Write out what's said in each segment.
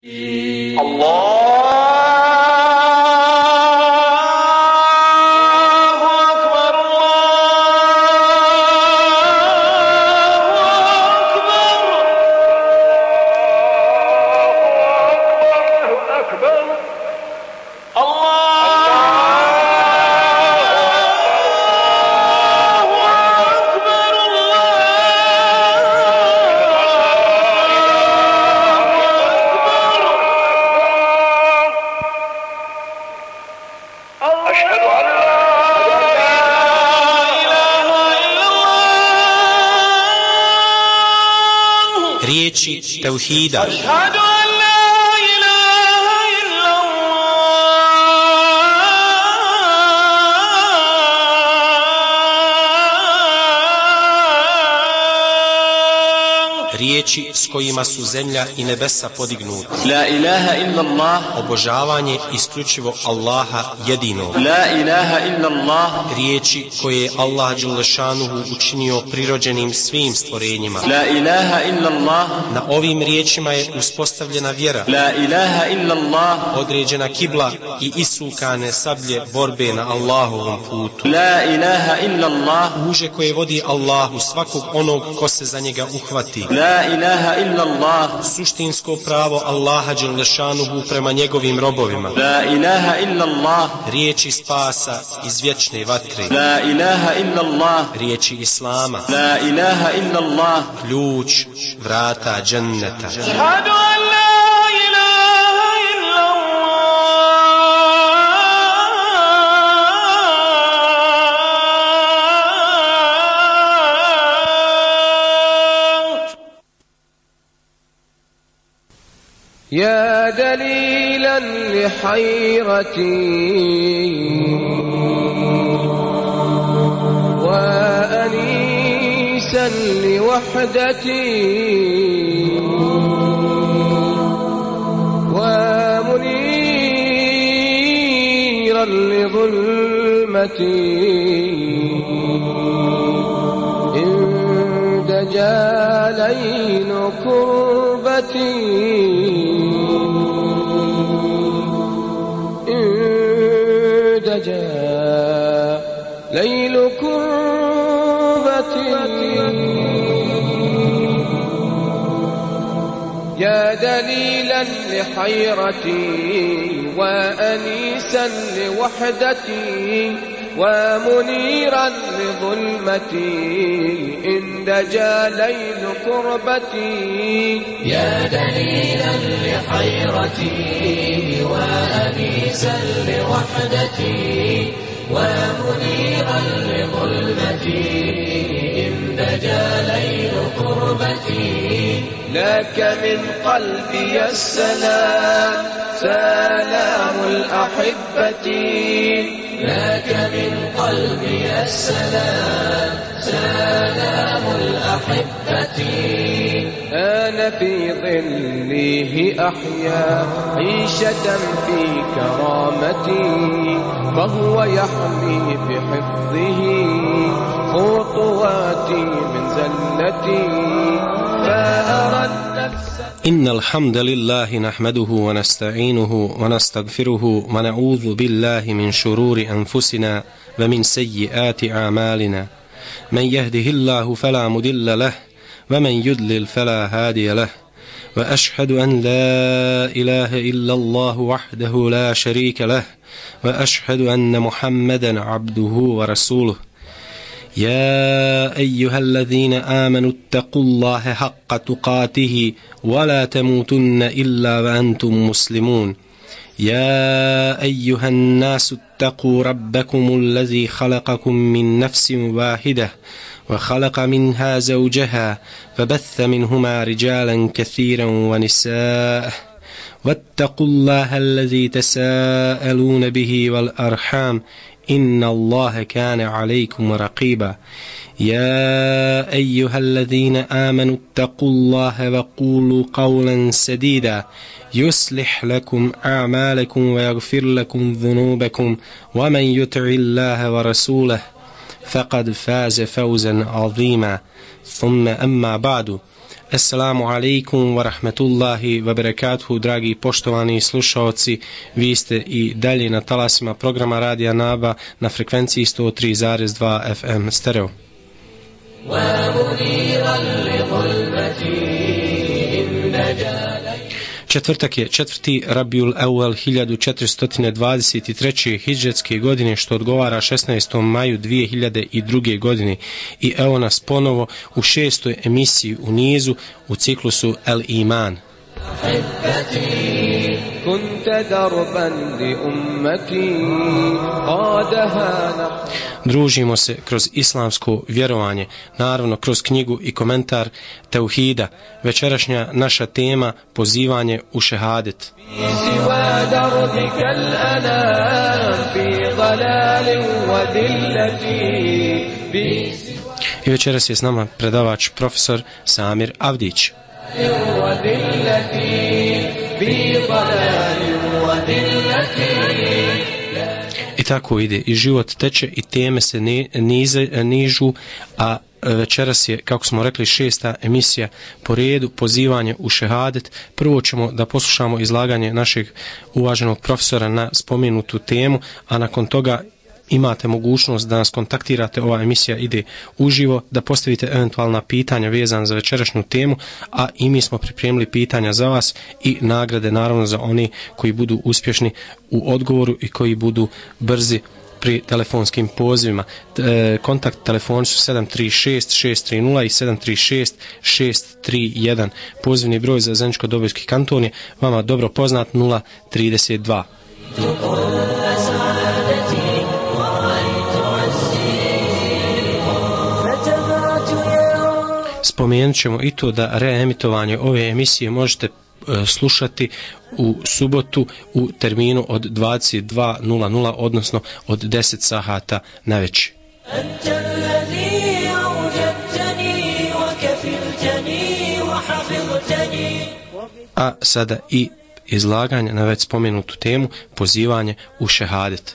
riječi tevhida. Riječi s kojima su zemlja i nebesa podignuti. La ilaha illallah. Obožavanje isključivo Allaha jedinog. La ilaha illallah. Riječi koje je Allah dželešanuhu učinio prirođenim svim stvorenjima. La ilaha illallah. Na ovim riječima je uspostavljena vjera. La ilaha illallah. Određena kibla i isukane sablje borbe na Allahovom putu. La ilaha illallah. Uže koje vodi Allahu svakog onog ko se za njega uhvati. La ilaha illallah. Suštinsko pravo Allaha dželešanuhu prema njegovim robovima. La ilaha illallah. Riječi spasa iz vječne vatre. La ilaha illallah. Riječi Islama. La ilaha illallah. Ključ vrata dženneta. يا دليلا لحيرتي وأنيسا لوحدتي ومنيرا لظلمتي إن دجى ليل كربتي ليل كربتي يا دليلا لحيرتي وأنيسا لوحدتي ومنيرا لظلمتي إن دجى ليل كربتي يا دليلا لحيرتي وأنيسا لوحدتي ومنيرا لظلمتي إن دجى ليل قربتي لك من قلبي السلام سلام الأحبة لك من قلبي السلام سلام الأحبة أنا في ظله أحيا عيشة في كرامتي فهو يحمي بحفظه خطواتي من زلتي فأرى النفس. إن الحمد لله نحمده ونستعينه ونستغفره ونعوذ بالله من شرور أنفسنا ومن سيئات أعمالنا من يهده الله فلا مضل له ومن يضلل فلا هادي له وأشهد أن لا إله إلا الله وحده لا شريك له وأشهد أن محمدا عبده ورسوله يا أيها الذين آمنوا اتقوا الله حق تقاته ولا تموتن إلا وأنتم مسلمون يا أيها الناس اتقوا ربكم الذي خلقكم من نفس واحدة وخلق منها زوجها فبث منهما رجالا كثيرا ونساء واتقوا الله الذي تساءلون به والأرحام إن الله كان عليكم رقيبا يا أيها الذين آمنوا اتقوا الله وقولوا قولا سديدا يصلح لكم أعمالكم ويغفر لكم ذنوبكم ومن يطع الله ورسوله فقد فاز فوزا عظيما ثم أما بعد Assalamu alaikum wa rahmatullahi wa barakatuhu, dragi poštovani slušaoci. Vi ste i dalje na talasima programa Radija Naba na frekvenciji 103,2 FM stereo. Četvrtak je 4. Rabiul Awal 1423. hidžetske godine, što odgovara 16. maju 2002. godine. I evo nas ponovo u 6. emisiji u nizu u ciklusu El Iman. Družimo se kroz islamsko vjerovanje, naravno kroz knjigu i komentar Teuhida. Večerašnja naša tema pozivanje u šehadet. I večeras je s nama predavač profesor Samir Avdić. I tako ide, i život teče i teme se nižu, a večeras je, kako smo rekli, 6. emisija po redu, pozivanje u šehadet. Prvo ćemo da poslušamo izlaganje našeg uvaženog profesora na spomenutu temu, a nakon toga imate mogućnost da nas kontaktirate, ova emisija ide uživo, da postavite eventualna pitanja vezana za večerašnju temu, a i mi smo pripremili pitanja za vas i nagrade naravno za oni koji budu uspješni u odgovoru i koji budu brzi pri telefonskim pozivima. Kontakt telefoni su 736-630 i 736-631. Pozivni broj za Zeničko-Dobojski kanton je vama dobro poznat 032. Spomenut ćemo i to da reemitovanje ove emisije možete slušati u subotu u terminu od 22:00, odnosno od 10 sahata navečer. A sada i izlaganje na već spomenutu temu, pozivanje u šehadet.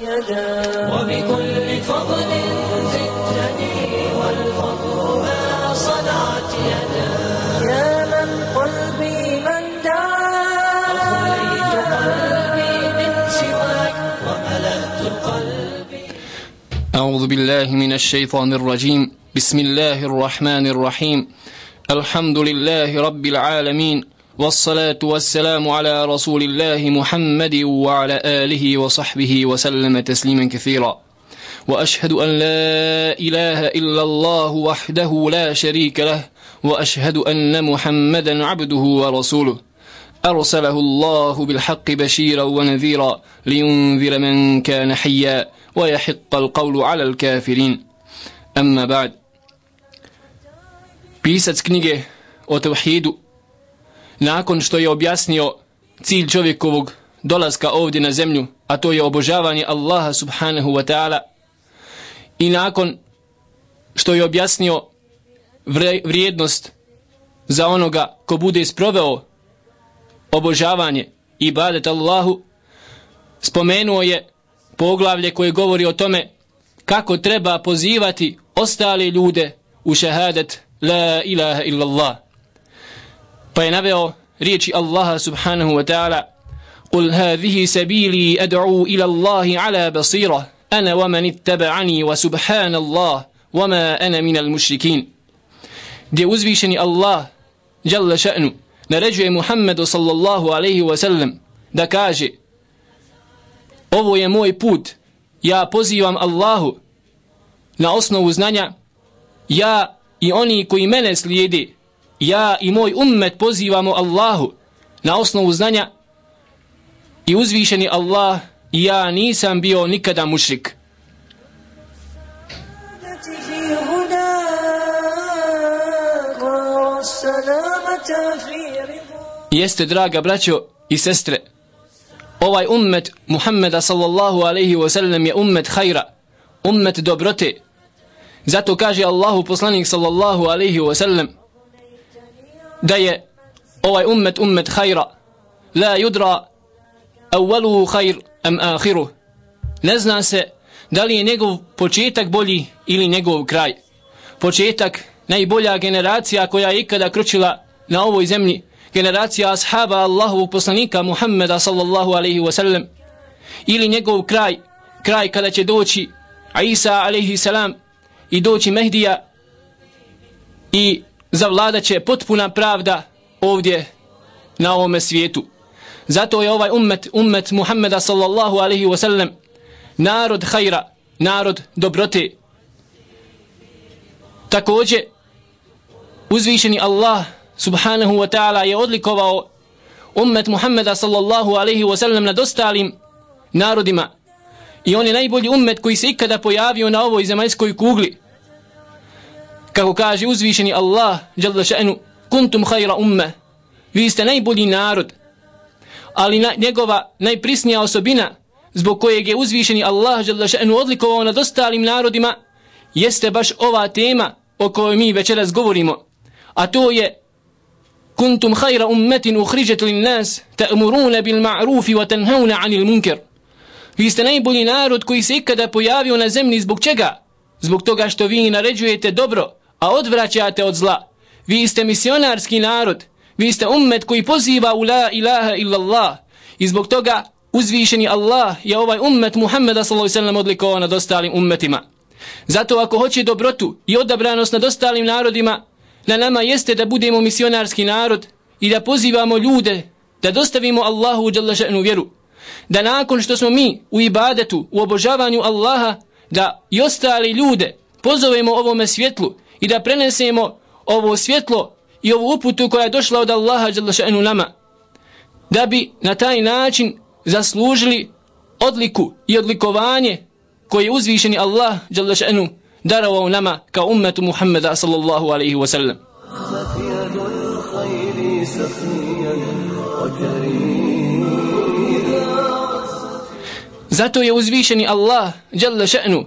أعوذ بالله من الشيطان الرجيم بسم الله الرحمن الرحيم الحمد لله رب العالمين والصلاة والسلام على رسول الله محمد وعلى آله وصحبه وسلم تسليما كثيرا وأشهد أن لا إله إلا الله وحده لا شريك له وأشهد أن محمدا عبده ورسوله أرسله الله بالحق بشيرا ونذيرا لينذر من كان حيا ويحق القول على الكافرين أما بعد. Pisac knjige o tevhidu, nakon što je objasnio cilj čovjekovog dolaska ovdje na zemlju, a to je obožavanje Allaha subhanahu wa ta'ala, i nakon što je objasnio vrijednost za onoga ko bude sproveo obožavanje i ibadet Allahu, spomenuo je poglavlje koje govori o tome kako treba pozivati ostale ljude u šehadet la ilaha illallah. Pa je naveo riječi Allaha subhanahu wa ta'ala: قُلْ هَذِهِ سَبِيلِي أَدْعُوا إِلَى اللَّهِ عَلَى بَصِيرَةٍ أَنَا وَمَنِ اتَّبَعَنِي وَسُبْحَانَ اللَّهِ وَمَا أَنَا مِنَ الْمُشْرِكِينَ. Gdje uzvišeni Allah dželle še'nu naređuje Muhammedu sallallahu alaihi wa sallam da kaže: ovo je moj put, ja pozivam Allahu na osnovu znanja, ja i oni koji mene slijedi, ja i moj ummet pozivamo Allahu na osnovu znanja, i uzvišeni Allah, ja nisam bio nikada mušrik. Jeste, draga braćo i sestre, ovaj ummet Muhammeda sallallahu alaihi wa sallam je ummet hajra, ummet dobrote. Zato kaže Allahu poslanik sallallahu alaihi wa sallam da je ovaj ummet hajra. La yudra awwaluhu hajr am akhiruh. Ne zna se da li je njegov početak bolji ili njegov kraj. Početak najbolja generacija koja je ikada kročila na ovoj zemlji, generacija ashaba Allahovog poslanika Muhammeda sallallahu alaihi wasallam, ili njegov kraj kada će doći Isa alaihi salam i doći Mehdija i zavladat će potpuna pravda ovdje na ovome svijetu. Zato je ovaj ummet Muhammeda sallallahu alaihi wasallam narod hajra, narod dobrote. Također uzvišeni Allah subhanahu wa ta'ala je odlikovao ummet Muhammeda sallallahu alaihi wasallam nad ostalim narodima, i on je najbolji ummet koji se ikada pojavio na ovoj zemaljskoj kugli. Kako kaže uzvišeni Allah jalla še'nu, kuntum hajra umme, vi ste najbolji narod. Ali njegova najprisnija osobina zbog kojeg je uzvišeni Allah jalla še'nu odlikovao nad ostalim narodima jeste baš ova tema o kojoj mi večeras govorimo, a to je kuntum hajra ummetin uhriđet lin nas ta'muruna bil ma'rufi wa tanhauna anil munkar. Vi ste najbolji narod koji se ikada pojavio na zemlji. Zbog čega? Zbog toga što vi naređujete dobro, a odvraćate od zla. Vi ste misionarski narod, vi ste ummet koji poziva u la ilaha illallah, i zbog toga uzvišeni Allah je ovaj ummet Muhammeda sallallahu alejhi ve sellem odlikovao nad ostalim ummetima. Zato ako hoće dobrotu i odabranost nad ostalim narodima, na nama jeste da budemo misionarski narod i da pozivamo ljude da dostavimo Allahu dželle še'nu vjeru, da nakon što smo mi u ibadetu, u obožavanju Allaha, da i ostali ljude pozovemo ovome svjetlu i da prenesemo ovo svjetlo i ovu uputu koja je došla od Allaha dželle še'nu nama, da bi na taj način zaslužili odliku i odlikovanje koje je uzvišeni Allah dželle še'nu darovao nama kao ummetu Muhammeda sallallahu alaihi wa sallam. Zato je uzvišeni Allah dželle še'nu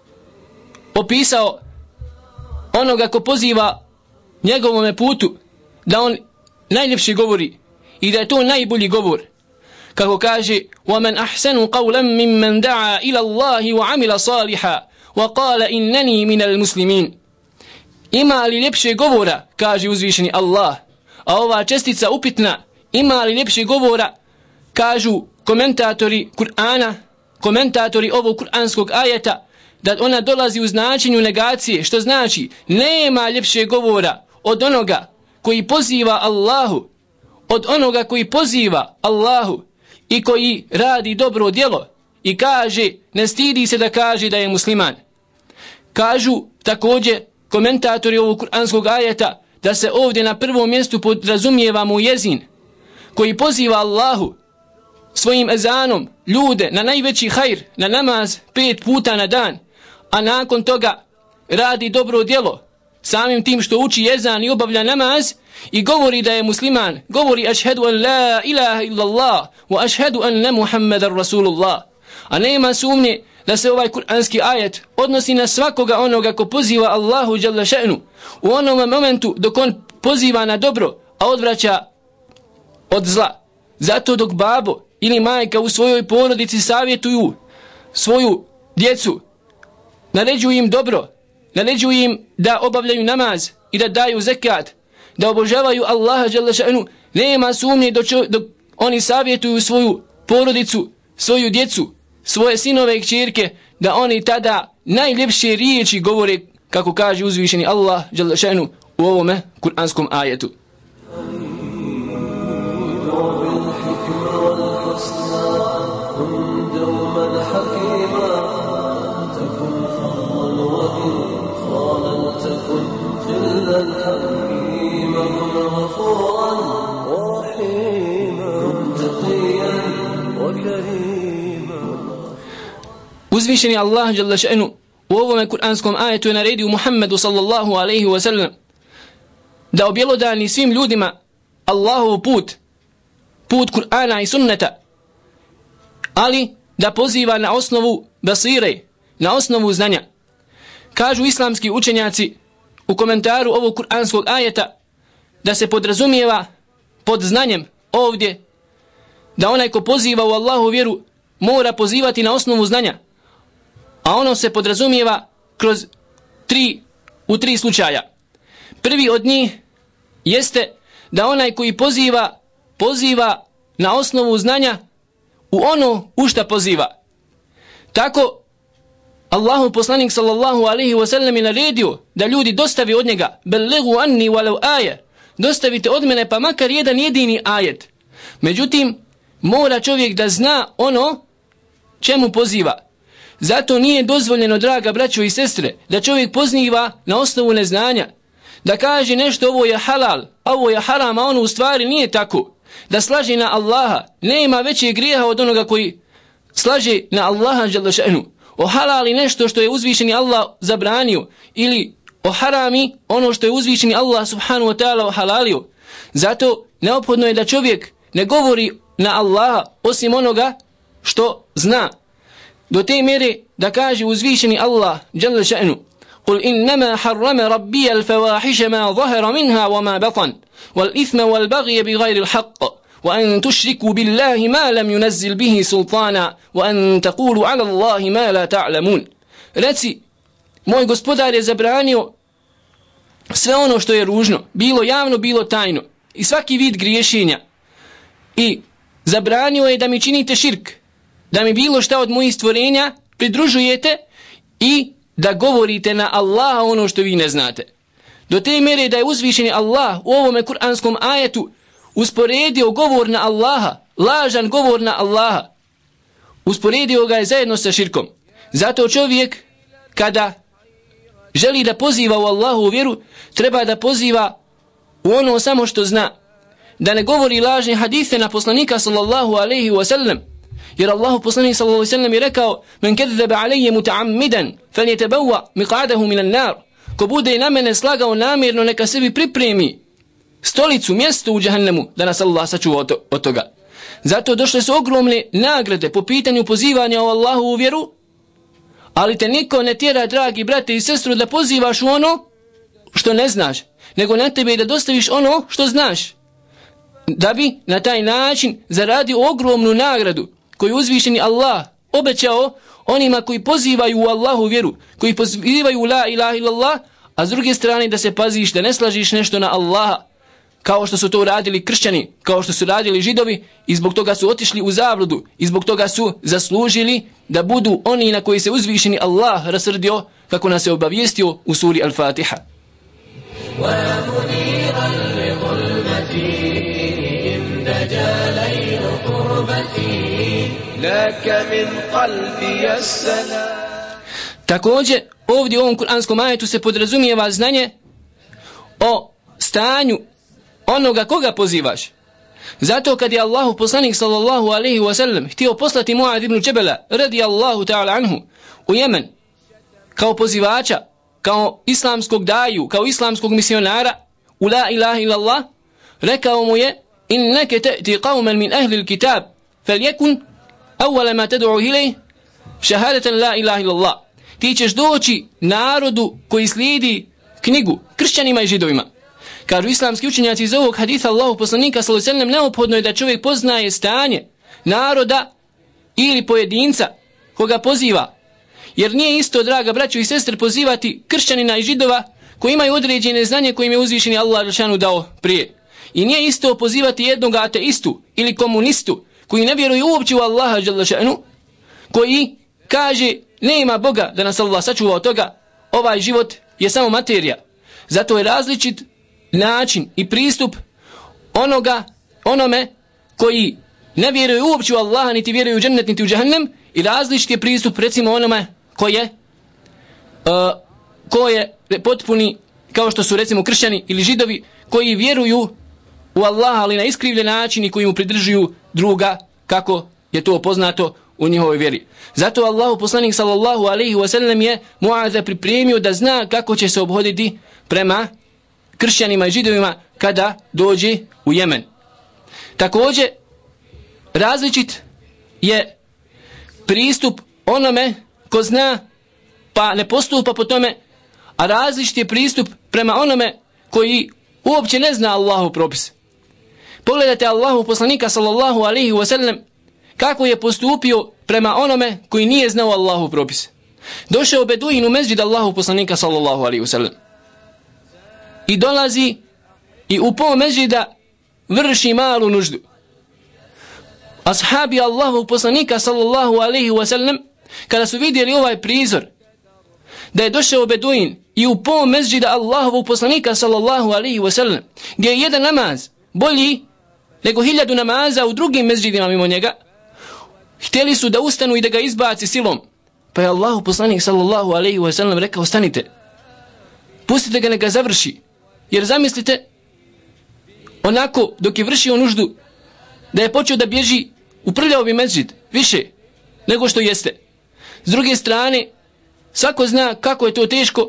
opisao onoga ko poziva njegovome putu da on najljepši govori i da je to najbolji govor. Kako kaže وَمَنْ أَحْسَنُ قَوْلًا مِمَّنْ دَعَا إِلَى اللَّهِ وَعَمِلَ صَالِحًا وَقَالَ إِنَّنِي مِنَ الْمُسْلِمِينَ. Ima li ljepše govora, kaže uzvišeni Allah, a ova čestica upitna, ima li ljepše govora, kažu komentatori Kur'ana, komentatori ovog kuranskog ajeta, da ona dolazi u značenju negacije, što znači nema ljepše govora od onoga koji poziva Allahu, od onoga koji poziva Allahu i koji radi dobro djelo i kaže, ne stidi se da kaže da je musliman. Kažu također komentatori ovog kuranskog ajeta da se ovdje na prvom mjestu podrazumijeva muezin koji poziva Allahu svojim ezanom ljude na najveći hajr, na namaz 5 puta na dan, a nakon toga radi dobro djelo samim tim što uči ezan i obavlja namaz i govori da je musliman, govori ašhedu an la ilaha illallah wa ašhedu anna Muhammadan Rasulullah. A nema sumnje da se ovaj kuranski ajet odnosi na svakoga onoga ko poziva Allahu dželle še'nu u onom momentu dok on poziva na dobro, a odvraća od zla. Zato dok babo ili majka u svojoj porodici savjetuju svoju djecu, naređuju im dobro, naređuju im da obavljaju namaz i da daju zekat, da obožavaju Allaha dželle še'nu, nema sumnje dok oni savjetuju svoju porodicu, svoju djecu, svoje sinove i kćerke, da oni tada najljepše riječi govore, kako kaže uzvišeni Allah dželle še'nu u ovome kuranskom ajetu. Uzvišeni Allah dželle še'nu u ovome kuranskom ajetu je naredio Muhammedu sallallahu alaihi wa sallam da objelodani svim ljudima Allahov put Kur'ana i sunneta, ali da poziva na osnovu basire, na osnovu znanja. Kažu islamski učenjaci u komentaru ovog kuranskog ajeta da se podrazumijeva pod znanjem ovdje da onaj ko poziva u Allahu vjeru mora pozivati na osnovu znanja, a ono se podrazumijeva u tri slučaja. Prvi od njih jeste da onaj koji poziva na osnovu znanja u ono u šta poziva. Tako Allahu poslanik sallallahu alaihi wasallam je naredio da ljudi dostavi od njega belligu anni walau aje, dostavite od mene pa makar jedan jedini ajet. Međutim, mora čovjek da zna ono čemu poziva. Zato nije dozvoljeno, draga braćo i sestre, da čovjek poziva na osnovu neznanja, da kaže nešto ovo je halal, ovo je haram, a ono u stvari nije tako. Da slaže na Allaha, nema većeg grijeha od onoga koji slaže na Allaha dželle še'nu. Ohalali nešto što je uzvišeni Allah zabranio ili oharami ono što je uzvišeni Allah subhanahu wa ta'ala ohalalio. Zato neophodno je da čovjek ne govori na Allaha osim onoga što zna. Do te mjere da kaže uzvišeni Allah dželle še'nu: قل إنما حرم ربي الفواحش ما ظهر منها وما بطن والإثم والبغي بغير الحق وأن تشركوا بالله ما لم ينزل به سلطانا وأن تقولوا على الله ما لا تعلمون. Reci, moj gospodar je zabranio sve ono što je ružno, bilo javno, bilo tajno, i svaki vid griješenja. I zabranio je da mi činite širk, da mi bilo šta od mojih stvorenja pridružujete i da govorite na Allaha ono što vi ne znate. Do te mjere da je uzvišeni Allah u ovome kuranskom ajetu usporedio govor na Allaha, lažan govor na Allaha, usporedio ga je zajedno sa širkom. Zato čovjek kada želi da poziva u Allahu vjeru, treba da poziva u ono samo što zna, da ne govori lažne hadise na poslanika sallallahu alaihi wa sallam. Jer Allahu poslanik sallallahu alejhi ve sellem je rekao: "Men kadzaba alayya muta'ammidan falyatabawwa miq'adahu minan nar." Ko bude na mene slagao namjerno, neka sebi pripremi stolicu, mjesto u džehennemu, da nas Allah sačuva od toga. Zato došle su ogromne nagrade po pitanju pozivanja u Allahovu vjeru, ali te niko ne tjera, dragi brate i sestru, da pozivaš u ono što ne znaš, nego na tebe da dostaviš ono što znaš, da bi na taj način zaradio ogromnu nagradu koju uzvišeni Allah obećao onima koji pozivaju u Allahu vjeru, koji pozivaju la ilaha illallah, a s druge strane da se paziš da ne slažiš nešto na Allaha, kao što su to radili kršćani, kao što su radili židovi, i zbog toga su otišli u zabludu i zbog toga su zaslužili da budu oni na koji se uzvišeni Allah rasrdio, kako nas je obavijestio u suri Al-Fatiha. Također ovdje u ovom kuranskom ajetu se podrazumijeva znanje o stanju onoga koga pozivaš. Zato kad je Allahu poslanik sallallahu alaihi wa sallam htio poslati Muad ibn Džebela radijallahu ta'ala anhu u Jemen kao pozivača, kao islamskog daju, kao islamskog misionara u la ilaha illallah, rekao mu je: "Inneke ta'ti qawman min ahli al-kitab falyakun awwala ma tad'u ilayhi shahadatan la ilaha illallah." Ti ćeš doći narodu koji slijedi knjigu, kršćanima i židovima. Kažu islamski učenjaci iz ovog haditha Allahu poslanika sallallahu alejhi ve sellem, neophodno je da čovjek poznaje stanje naroda ili pojedinca koga poziva. Jer nije isto, draga braćo i sestre, pozivati kršćanina i židova koji imaju određene znanje kojim je uzvišeni Allah dželešanu dao prije. I nije isto pozivati jednog ateistu ili komunistu koji ne vjeruje uopće u Allaha dželešanu, koji kaže nema Boga, da nas Allah sačuva od toga, ovaj život je samo materija. Zato je različit način i pristup onome koji ne vjeruje uopće u Allaha, niti vjeruje u džennet, niti u džehennem, i različit je pristup recimo onome ko je potpuni, kao što su recimo kršćani ili židovi koji vjeruju u Allaha, ali na iskrivljen način, i koji mu pridržuju druga kako je to poznato u njihovoj vjeri. Zato Allahu poslanik sallallahu alaihi wa sallam je Muaza pripremio da zna kako će se obhoditi prema kršćanima i židovima kada dođe u Jemen. Također različit je pristup onome ko zna pa ne postupa po tome, a različit je pristup prema onome koji uopće ne zna Allahu propis. Pogledajte Allahu poslanika sallallahu alaihi wa sallam kako je postupio prema onome koji nije znao Allahu propis. Došao beduin u mezđid Allahu poslanika sallallahu alaihi wa sallam i dolazi i u pol mezđida vrši malu nuždu. Ashabi Allahovog poslanika sallallahu alaihi wasallam, kada su vidjeli ovaj prizor, da je došao beduin i u pol mezđida Allahovog poslanika sallallahu alaihi wasallam, gdje je jedan namaz bolji nego 1000 namaza u drugim mezđidima mimo njega, htjeli su da ustanu i da ga izbaci silom. Pa je Allahov poslanik sallallahu alaihi wasallam rekao: stanite, pustite ga, neka završi. Jer zamislite, onako dok je vršio nuždu, da je počeo da bježi, uprljao bi mezđid više nego što jeste. S druge strane, svako zna kako je to teško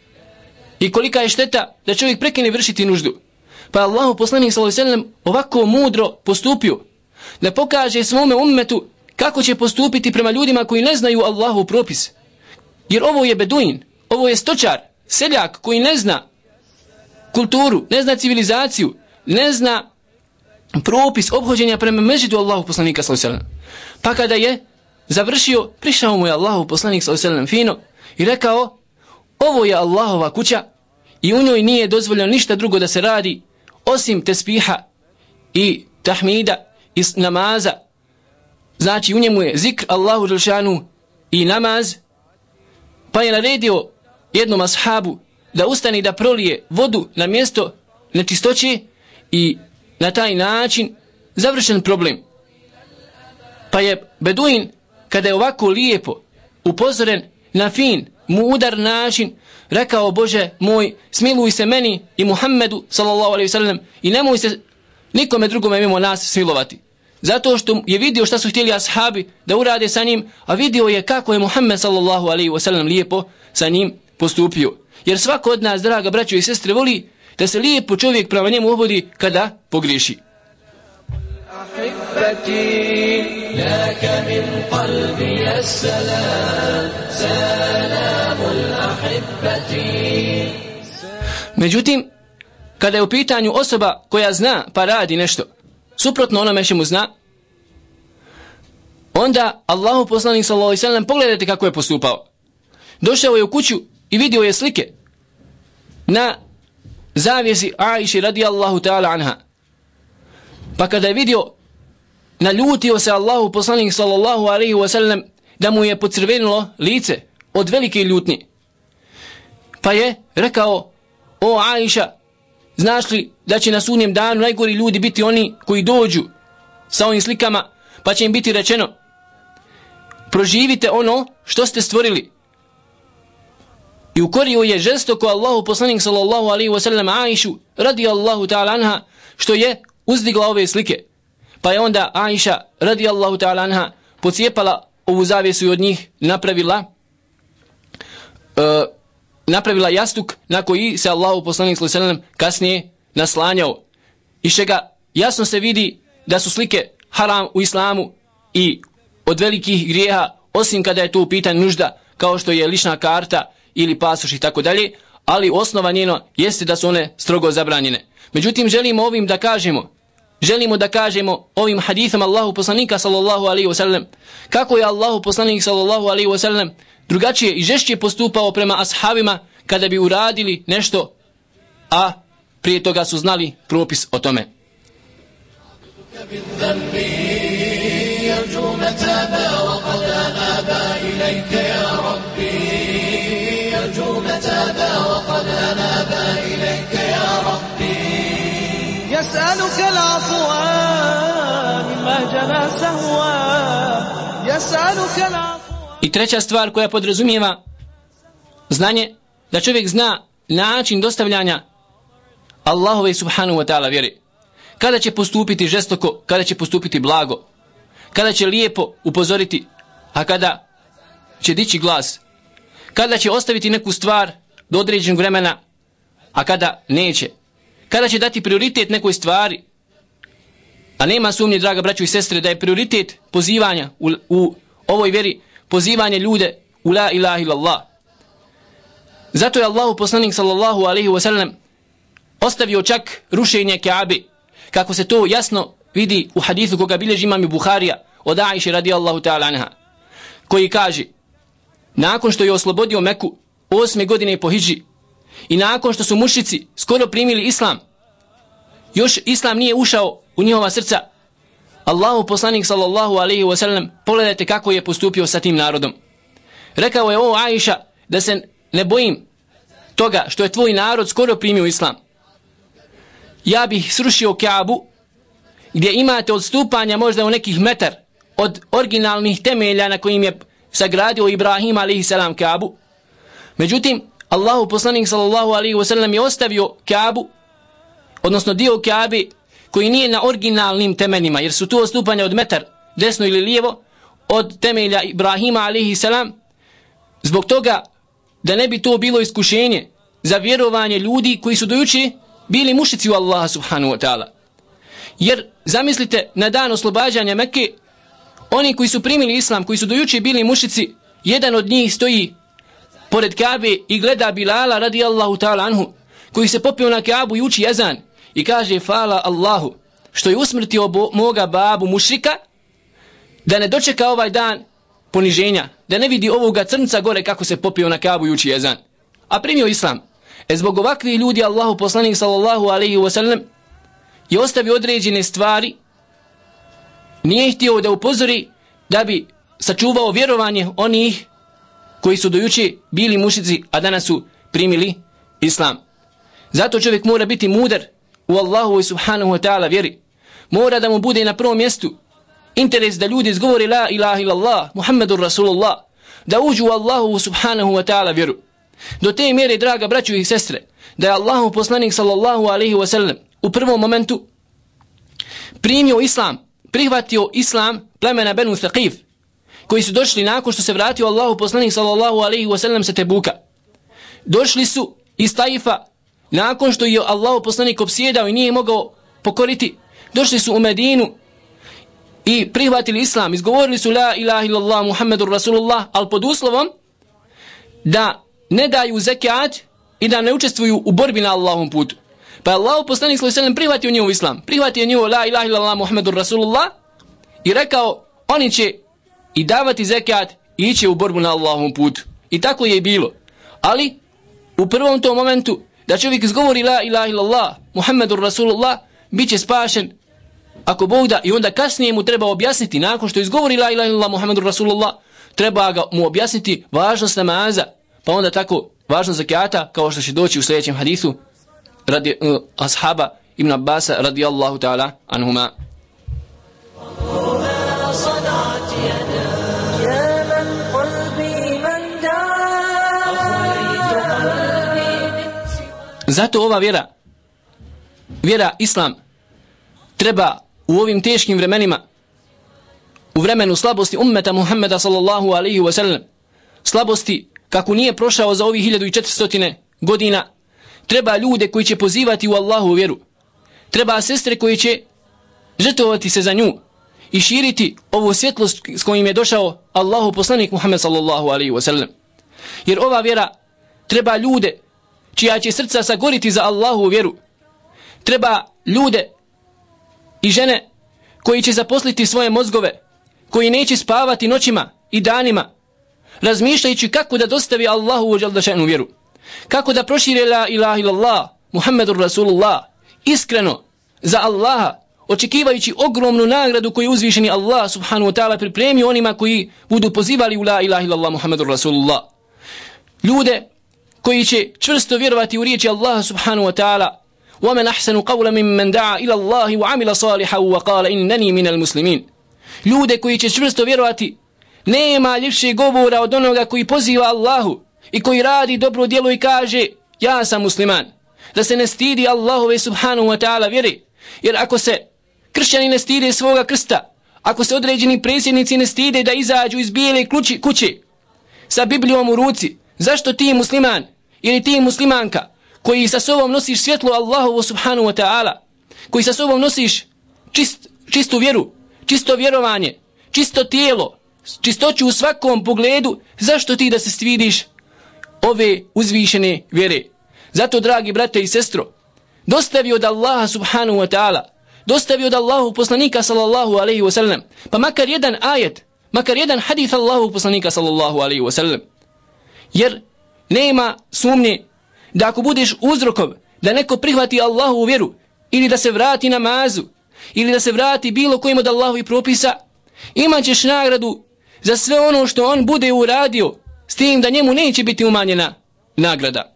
i kolika je šteta da čovjek prekine vršiti nuždu. Pa je Allahov poslanik sallallahu alejhi ve sellem ovako mudro postupio da pokaže svome ummetu kako će postupiti prema ljudima koji ne znaju Allahov propis. Jer ovo je beduin, ovo je stočar, seljak koji ne zna kulturu, ne zna civilizaciju, ne zna propis obhođenja prema mezđidu Allahov poslanika sallallahu alejhi ve sellem. Pa kada je završio, prišao mu je Allahov poslanik sallallahu alejhi ve sellem fino i rekao: ovo je Allahova kuća i u njoj nije dozvoljeno ništa drugo da se radi osim tesbiha i tahmida i namaza. Znači u njemu je zikr Allahu dželešanu i namaz. Pa je naredio jednom ashabu da ustane i da prolije vodu na mjesto nečistoće i na taj način završen problem. Pa je beduin, kada je ovako lijepo upozoren na fin, mudar način, rekao: Bože moj, smiluj se meni i Muhammedu sallallahu alejhi ve sellem i nemoj se nikome drugome mimo nas smilovati. Zato što je vidio šta su htjeli ashabi da urade sa njim, a vidio je kako je Muhammed sallallahu alejhi ve sellem lijepo sa njim postupio. Jer svako od nas, draga braćo i sestre, voli da se lijepo čovjek prema njemu obhodi kada pogriješi. لك من قلبي السلام سلام الأحبة. Međutim, kada je u pitanju osoba koja zna pa radi nešto suprotno onome što mu zna, onda Allahu poslanik sallallahu alejhi ve sellem, pogledajte kako je postupao. Došao je u kuću i vidio je slike na zavjesi Aiši radijallahu ta'ala anha. Pa kada je vidio, naljutio se Allahu poslanik sallallahu alejhi ve sellem da mu je pocrvenilo lice od velike ljutnje. Pa je rekao: o Aiša, znaš li da će na sudnjem danu najgori ljudi biti oni koji dođu sa ovim slikama, pa će im biti rečeno: proživite ono što ste stvorili. I ukorio je žestoko Allahu poslanik sallallahu alejhi ve sellem Aišu radijallahu ta'ala anha što je uzdigla ove slike. Pa je onda Aiša radijallahu ta'ala anha pocijepala ovu zavjesu i od njih napravila jastuk na koji se Allahu poslanik sallallahu alejhi ve sellem kasnije naslanjao. Iz čega jasno se vidi da su slike haram u islamu i od velikih grijeha, osim kada je to u pitanju nužda, kao što je lična karta ili pasoš i tako dalje, ali osnova njeno jeste da su one strogo zabranjene. Međutim, želimo da kažemo ovim hadithom Allahu poslanika sallallahu alejhi ve sellem kako je Allahu poslanik sallallahu alejhi ve sellem drugačije i žešće postupao prema ashabima kada bi uradili nešto, a prije toga su znali propis o tome. يسألك العفو مما جنى سهوا يسألك العفو. I treća stvar koja podrazumijeva znanje, da čovjek zna način dostavljanja Allahove subhanahu wa ta'ala vjere. Kada će postupiti žestoko, kada će postupiti blago, kada će lijepo upozoriti, a kada će dići glas, kada će ostaviti neku stvar do određenog vremena, a kada neće, kada će dati prioritet nekoj stvari. A nema sumnje, draga braćo i sestre, da je prioritet pozivanja u ovoj vjeri pozivanje ljude u la ilaha illallah. Zato je Allahu poslanik sallallahu alejhi ve sellem ostavio čak rušenje Kaabe, kako se to jasno vidi u hadithu koga bilježi imam Buharija od Aiše radijallahu ta'ala anha, koji kaže: nakon što je oslobodio Meku 8. godine po hidži i nakon što su mušrici skoro primili islam, još islam nije ušao u njihova srca, Allahu poslanik sallallahu alaihi wa sallam, pogledajte kako je postupio sa tim narodom. Rekao je: o Aisha, da se ne bojim toga što je tvoj narod skoro primio islam. Ja bih srušio Kaabu gdje imate odstupanja možda u nekih metar od originalnih temelja na kojim je sagradio Ibrahim alaihi salam Kaabu. Međutim, Allahu poslanik sallallahu alaihi wa sallam je ostavio Kaabu, odnosno dio Kaabe koji nije na originalnim temeljima, jer su tu odstupanja od metar desno ili lijevo od temelja Ibrahima alaihi salam, zbog toga da ne bi to bilo iskušenje za vjerovanje ljudi koji su dojuče bili mušici u Allaha subhanahu wa ta'ala. Jer zamislite, na dan oslobađanja Mekke, oni koji su primili islam, koji su dojuče bili mušici, jedan od njih stoji pored Kabe i gleda Bilala radijallahu ta'ala anhu, koji se popio na Kabu i uči ezan i kaže: hvala Allahu što je usmrtio moga babu mušrika, da ne dočeka ovaj dan poniženja, da ne vidi ovoga crnca gore kako se popio na Kabu i uči ezan, a primio islam. Zbog ovakvih ljudi Allahu poslanik sallallahu alaihi wa sallam je ostavio određene stvari, nije htio da upozori da bi sačuvao vjerovanje onih koji su dojuče bili mušici, a danas su primili islam. Zato čovjek mora biti mudar u Allahu subhanahu wa ta'ala vjeri. Mora da mu bude na prvom mjestu interes da ljudi izgovore la ilaha illallah Muhammedur Rasulullah, da uđu u Allahu subhanahu wa ta'ala vjeru. Do te mjere, draga braćo i sestre, da je Allahu poslanik sallallahu alaihi wa sallam u prvom momentu primio islam, prihvatio islam plemena Benu Thaqif, koji su došli nakon što se vratio Allahu poslanik sallallahu alaihi wa sallam sa Tebuka. Došli su iz Taifa nakon što je Allahu poslanik opsjedao i nije mogao pokoriti. Došli su u Medinu i prihvatili islam, izgovorili su la ilaha illallah Muhammedur Rasulullah, ali pod uslovom da ne daju zekat i da ne učestvuju u borbi na Allahom putu. Pa Allahu poslanik sallallahu alejhi ve sellem prihvatio njihov islam, prihvatio njihov la ilaha illallah Muhammedur Rasulullah i rekao: oni će i davati zekat i ići u borbu na Allahom putu. I tako je i bilo. Ali u prvom tom momentu da čovjek izgovori la ilaha illallah Muhammedur Rasulullah, bit će spašen ako Bog da, i onda kasnije mu treba objasniti, nakon što izgovori la ilaha illallah Muhammedur Rasulullah, treba mu objasniti važnost namaza, pa onda tako važnost zakata, kao što će doći u sljedećem hadisu radi ashaba Ibn Abbasa radijallahu ta'ala anhuma. Zato ova vjera islam treba u ovim teškim vremenima, u vremenu slabosti ummeta Muhammeda sallallahu alaihi wa sallam, slabosti kako nije prošao za ovih 1400 godina, treba ljude koji će pozivati u Allahu vjeru, treba sestre koji će žrtvovati se za nju i širiti ovu svjetlost s kojim je došao Allahu poslanik Muhammed sallallahu alaihi wa sallam. Jer ova vjera treba ljude čija će srca sagoriti za Allahu vjeru, treba ljude i žene koji će zaposliti svoje mozgove, koji neće spavati noćima i danima, razmišljajući kako da dostavi Allahu dželle vjeru, kako da prošire la ilaha illallah Muhammedur Rasulullah iskreno za Allaha, očekivajući ogromnu nagradu koju uzvišeni Allah subhanahu wa ta'ala pripremio onima koji budu pozivali u la ilaha illallah Muhammedur Rasulullah. Ljude koji će čvrsto vjerovati u riječi Allaha subhanahu wa ta'ala: وَمَنْ أَحْسَنُ قَوْلًا مِمَّنْ دَعَا إِلَى اللَّهِ وَعَمِلَ صَالِحًا وَقَالَ إِنَّنِي مِنَ الْمُسْلِمِينَ. Ljude koji će čvrsto vjerovati, nema ljepšeg govora od onoga koji poziva Allahu i koji radi dobro djelo i kaže: ja sam musliman. Da se ne stidi Allahove subhanahu wa ta'ala vjeri, jer ako se kršćani ne stide svoga krsta, ako se određeni predsjednici ne stide da izađu iz bijele kuće sa Biblijom u ruci, zašto ti musliman ili ti muslimanka koji sa sobom nosiš svjetlo Allahovu subhanahu wa ta'ala, koji sa sobom nosiš čistu vjeru, čisto vjerovanje, čisto tijelo, čistoću u svakom pogledu, zašto ti da se stvidiš ove uzvišene vjere? Zato, dragi brate i sestro, dostavi od Allaha subhanahu wa ta'ala, dostavi od Allahu poslanika sallallahu alaihi wa sallam, pa makar jedan ajet, makar jedan hadith Allahu poslanika sallallahu alaihi wa sallam. Jer nema sumnje da ako budeš uzrokom da neko prihvati Allahovu vjeru ili da se vrati namazu ili da se vrati bilo kojim od Allahovih propisa, imat ćeš nagradu za sve ono što on bude uradio, s tim da njemu neće biti umanjena nagrada.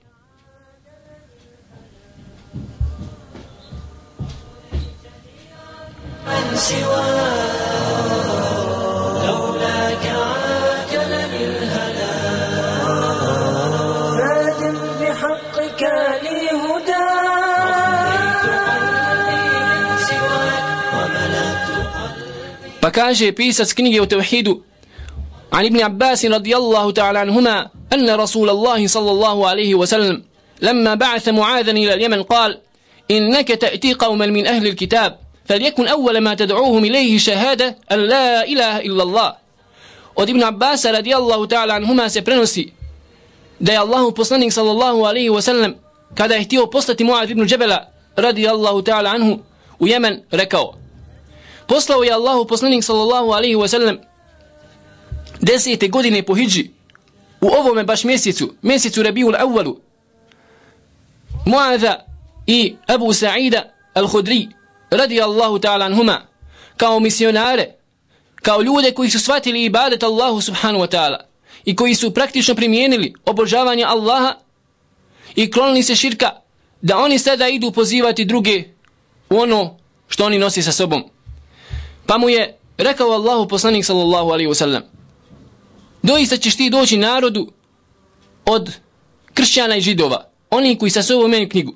Pa kaže pisac knjige o tevhidu عن ابن عباس رضي الله تعالى عنهما أن رسول الله صلى الله عليه وسلم لما بعث معاذا إلى اليمن قال إنك تأتي قوما من أهل الكتاب فليكن أول ما تدعوهم إليه شهادة أن لا إله إلا الله. Od Ibn Abbasa radijallahu ta'ala anhuma se prenosi da je Allahu poslanik sallallahu alaihi wa sallam kada je htio poslati Muad ibn Džebela radijallahu ta'ala anhu u Jemen rekao: poslao je Allahu poslanik sallallahu alaihi wa sallam 10. godine po hidži u ovome baš mjesecu Rabiul Awwalu, Muadha i Abu Sa'ida al-Khudri radijallahu ta'ala anhuma kao misionare, kao ljude koji su shvatili ibadet Allahu subhanahu wa ta'ala i koji su praktično primijenili obožavanje Allaha i klonili se širka, da oni sada idu pozivati druge u ono što oni nosi sa sobom. Pa mu je rekao Allahu poslanik sallallahu alaihi wa sallam: doista ćeš ti doći narodu od kršćana i židova, oni koji sa sobom imaju knjigu,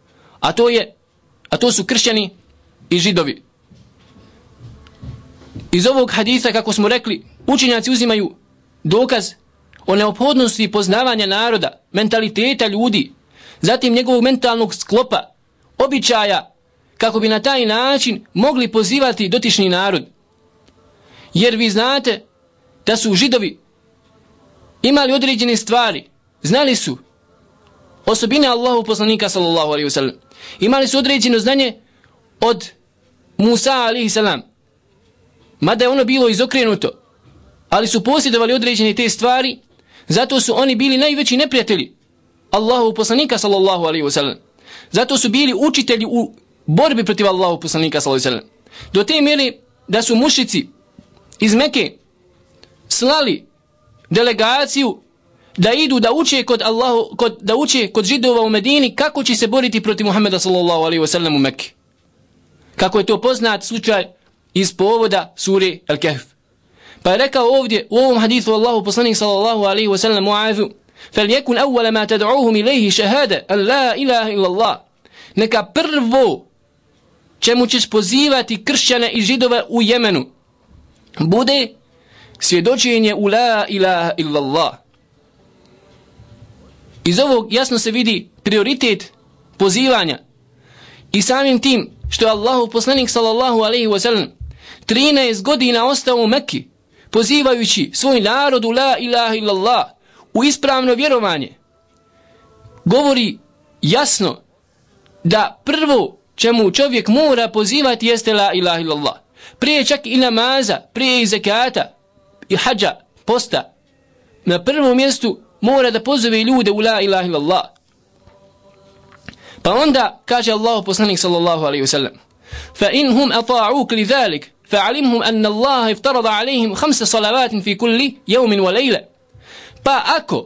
a to su kršćani i židovi. Iz ovog haditha, kako smo rekli, učenjaci uzimaju dokaz o neophodnosti poznavanja naroda, mentaliteta ljudi, zatim njegovog mentalnog sklopa, običaja, kako bi na taj način mogli pozivati dotični narod. Jer vi znate da su židovi imali određene stvari, znali su osobine Allahu poslanika sallallahu alaihi wasallam, imali su određeno znanje od Musa alaihi salam, mada je ono bilo izokrenuto, ali su posjedovali određene te stvari, zato su oni bili najveći neprijatelji Allahu poslanika sallallahu alaihi wasallam, zato su bili učitelji u borbi protiv Allahu poslanika sallallahu alaihi wasallam, do te mjere da su mušici iz Mekke slali delegaciju da idu da uče kod židova u Medini kako će se boriti protiv Muhammeda sallallahu alaihi wasallam u Mekke. Kako je to poznat slučaj iz povoda sure Al-Kahf. Pa je rekao ovdje u ovom hadithu Allahu poslanik sallallahu alaihi wasallam Mu'adhu: فَلْيَكُنْ أَوَّلَ مَا تَدْعُوهُمْ إِلَيْهِ شَهَادَ أَنْ لَا إِلَهَ إِلَّا اللَّهِ. Neka prvo čemu ćeš pozivati kršćane i židove u Jemenu bude svjedočenje u la ilaha illallah. Iz ovog jasno se vidi prioritet pozivanja i samim tim što je Allahu poslanik sallallahu alaihi wasallam 13 godina ostao u Mekki pozivajući svoj narod u la ilaha illallah, u ispravno vjerovanje, govori jasno da prvo čemu čovjek mora pozivati jeste la ilaha illallah. Prije čak i namaza, prije i zekata i hađa, posta, na prvom mjestu mora da pozove ljude u la ilaha illallah. Pa onda kaže Allahu poslanik sallallahu alaihi wasallam: فَإِنْهُمْ أَطَاعُوكَ لِذَلِكَ فَعَلِمْهُمْ أَنَّ اللَّهَ افترض عليهم 5 صلوات في كل يوم وليلة. Pa ako,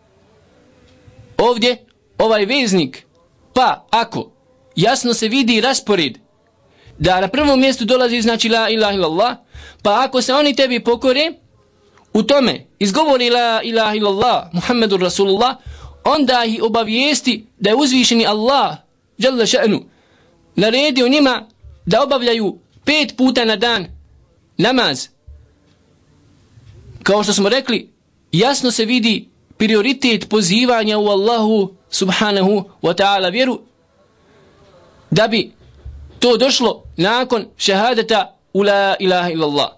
ovdje ovaj veznik, pa ako, jasno se vidi raspored da na prvom mjestu dolazi znači la ilaha illallah, pa ako se oni tebi pokore u tome, izgovori la ilaha illallah Muhammedur Rasulullah, onda ih obavijesti da je uzvišeni Allah dželle še'nu naredio njima da obavljaju 5 puta na dan namaz. Kao što smo rekli, jasno se vidi prioritet pozivanja u Allahu subhanahu wa ta'ala vjeru, da bi to došlo nakon šehadeta u la ilaha illallah.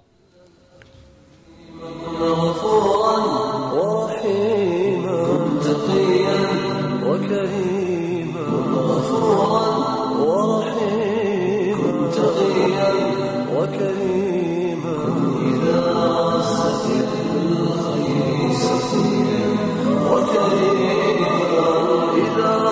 إذا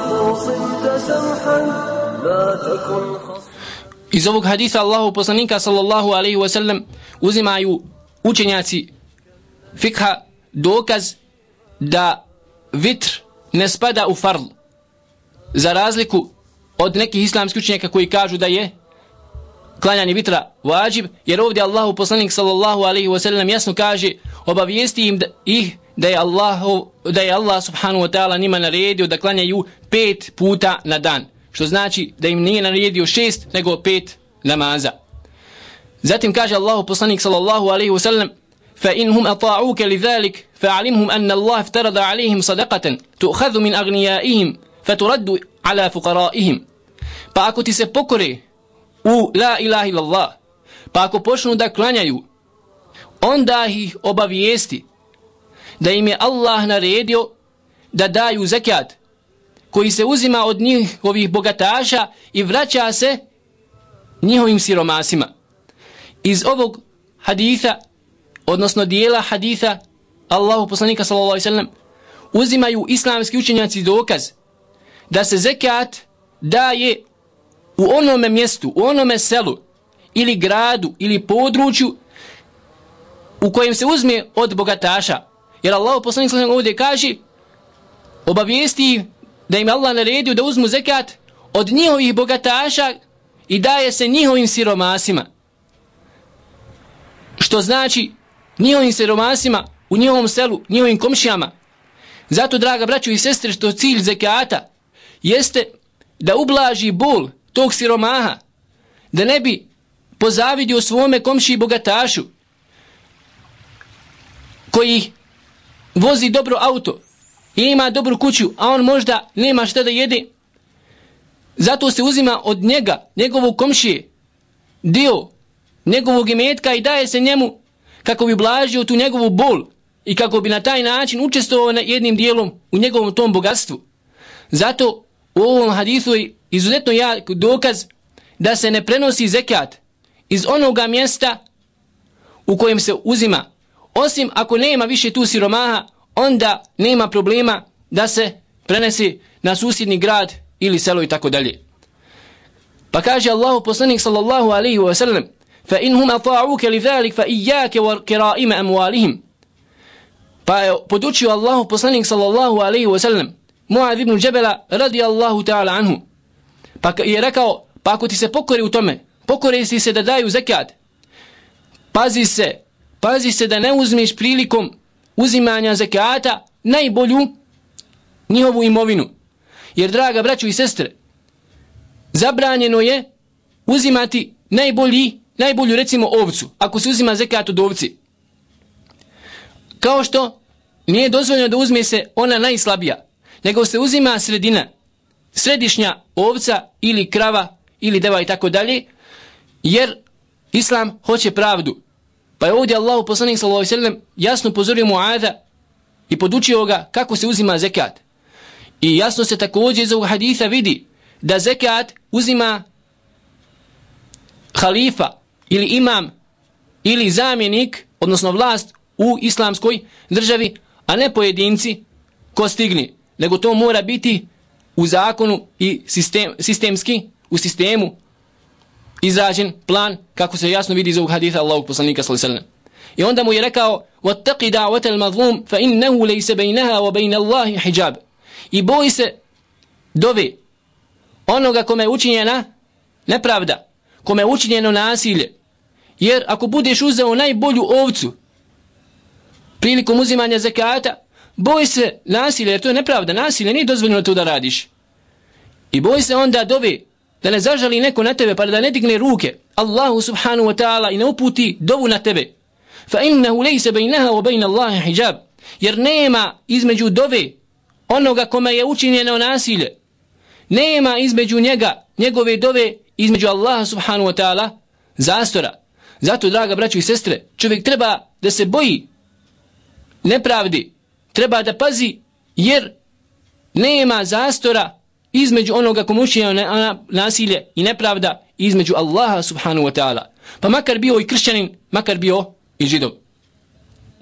Iz ovog hadisa Allahu poslanika sallallahu alaihi wasallam uzimaju učenjaci fikha dokaz da vitr ne spada u farl, za razliku od nekih islamskih učenjaka koji kažu da je klanjanje vitra vađib, jer ovdje Allahu poslanik sallallahu alaihi wasallam jasno kaže, obavijesti ih da je Allah subhanahu wa ta'ala njima naredio da klanjaju 5 puta na dan, što znači da im nije naredio 6 nego 5 namaza. Zatim kaže Allahu poslanik sallallahu alaihi wasallam, فإنهم أطاعوك لذلك فأعلمهم أن الله افترض عليهم صدقة تؤخذ من أغنيائهم فترد على فقرائهم. Pa ako ti se pokore u la ilaha illallah, pa ako počnu da klanjaju, onda ih obavijesti da im je Allah naredio da daju zekat koji se uzima od njihovih bogataša i vraća se njihovim siromasima. Iz ovog haditha, odnosno dijela haditha Allahu poslanika sallallahu alejhi ve sellem, uzimaju islamski učenjaci dokaz da se zekat daje u onome mjestu, u onome selu ili gradu ili području u kojem se uzme od bogataša. Jer Allahu poslanik sallallahu alejhi ve sellem ovdje kaže, obavijesti da im Allah naredio da uzmu zekat od njihovih bogataša i daje se njihovim siromasima. Što znači njihovim siromasima u njihovom selu, njihovim komšijama. Zato, draga braćo i sestre, što cilj zekata jeste da ublaži bol tog siromaha, da ne bi pozavidio svome komšiji i bogatašu koji vozi dobro auto i ima dobru kuću, a on možda nema šta da jede. Zato se uzima od njega, njegovog komšije, dio njegovog imetka i daje se njemu kako bi blažio tu njegovu bol i kako bi na taj način učestvovao jednim dijelom u njegovom tom bogatstvu. Zato u ovom hadisu je izuzetno jak dokaz da se ne prenosi zekat iz onoga mjesta u kojem se uzima. Osim ako nema više tu siromaha, onda nema problema da se prenese na susjedni grad ili selo i tako dalje. Pa kaže Allahu poslanik sallallahu alaihi wa sallam, فإنهم أطاعوك لذلك فإياك وكرائم أموالهم. Pa je podučio Allahu poslanik sallallahu alaihi wa sallam Muad ibn Džebela radijallahu ta'ala anhu. Pa je rekao, pa ako ti se pokori u tome, pokori si se da daju zekat, pazi se da ne uzmeš prilikom uzimanja zekata najbolju njihovu imovinu. Jer, draga braćo i sestre, zabranjeno je uzimati najbolju recimo ovcu, ako se uzima zekat od ovci. Kao što nije dozvoljeno da uzme se ona najslabija, nego se uzima središnja ovca ili krava ili deva i tako dalje, jer Islam hoće pravdu. Pa je ovdje Allahu poslanik sallallahu alejhi ve sellem jasno upozorio Muada i podučio ga kako se uzima zekat. I jasno se također iz ovog haditha vidi da zekat uzima halifa ili imam ili zamjenik, odnosno vlast u islamskoj državi, a ne pojedinci ko stigni, nego to mora biti u zakonu i sistemski, u sistemu izrađen plan, kako se jasno vidi iz ovog haditha Allahog poslanika sallallahu alejhi ve sellem. I onda mu je rekao: "Wattaqi da'wata al-mazlum fa innahu laysa baynaha wa bayna Allahi hijab." I boj se dove onoga kome je učinjena nepravda, kome je učinjeno nasilje. Jer ako budeš uzeo najbolju ovcu prilikom uzimanja zekata, boj se nasilja, jer to je nepravda, nasilje, nije dozvoljeno to da radiš. I boj se onda dove da ne zažali neko na tebe, pa da ne digne ruke Allahu subhanahu wa ta'ala i ne uputi dovu na tebe. Fa innahu laysa baynaha wa bayna Allahi hijab. Jer nema između dove onoga kome je učinjeno nasilje, nema između njegove dove, između Allaha subhanahu wa ta'ala zastora. Zato, draga braćo i sestre, čovjek treba da se boji nepravdi, treba da pazi, jer nema zastora između onoga kome učinjeno nasilje i nepravda između Allaha subhanahu wa ta'ala. Pa makar bio i kršćanin, makar bio i židov.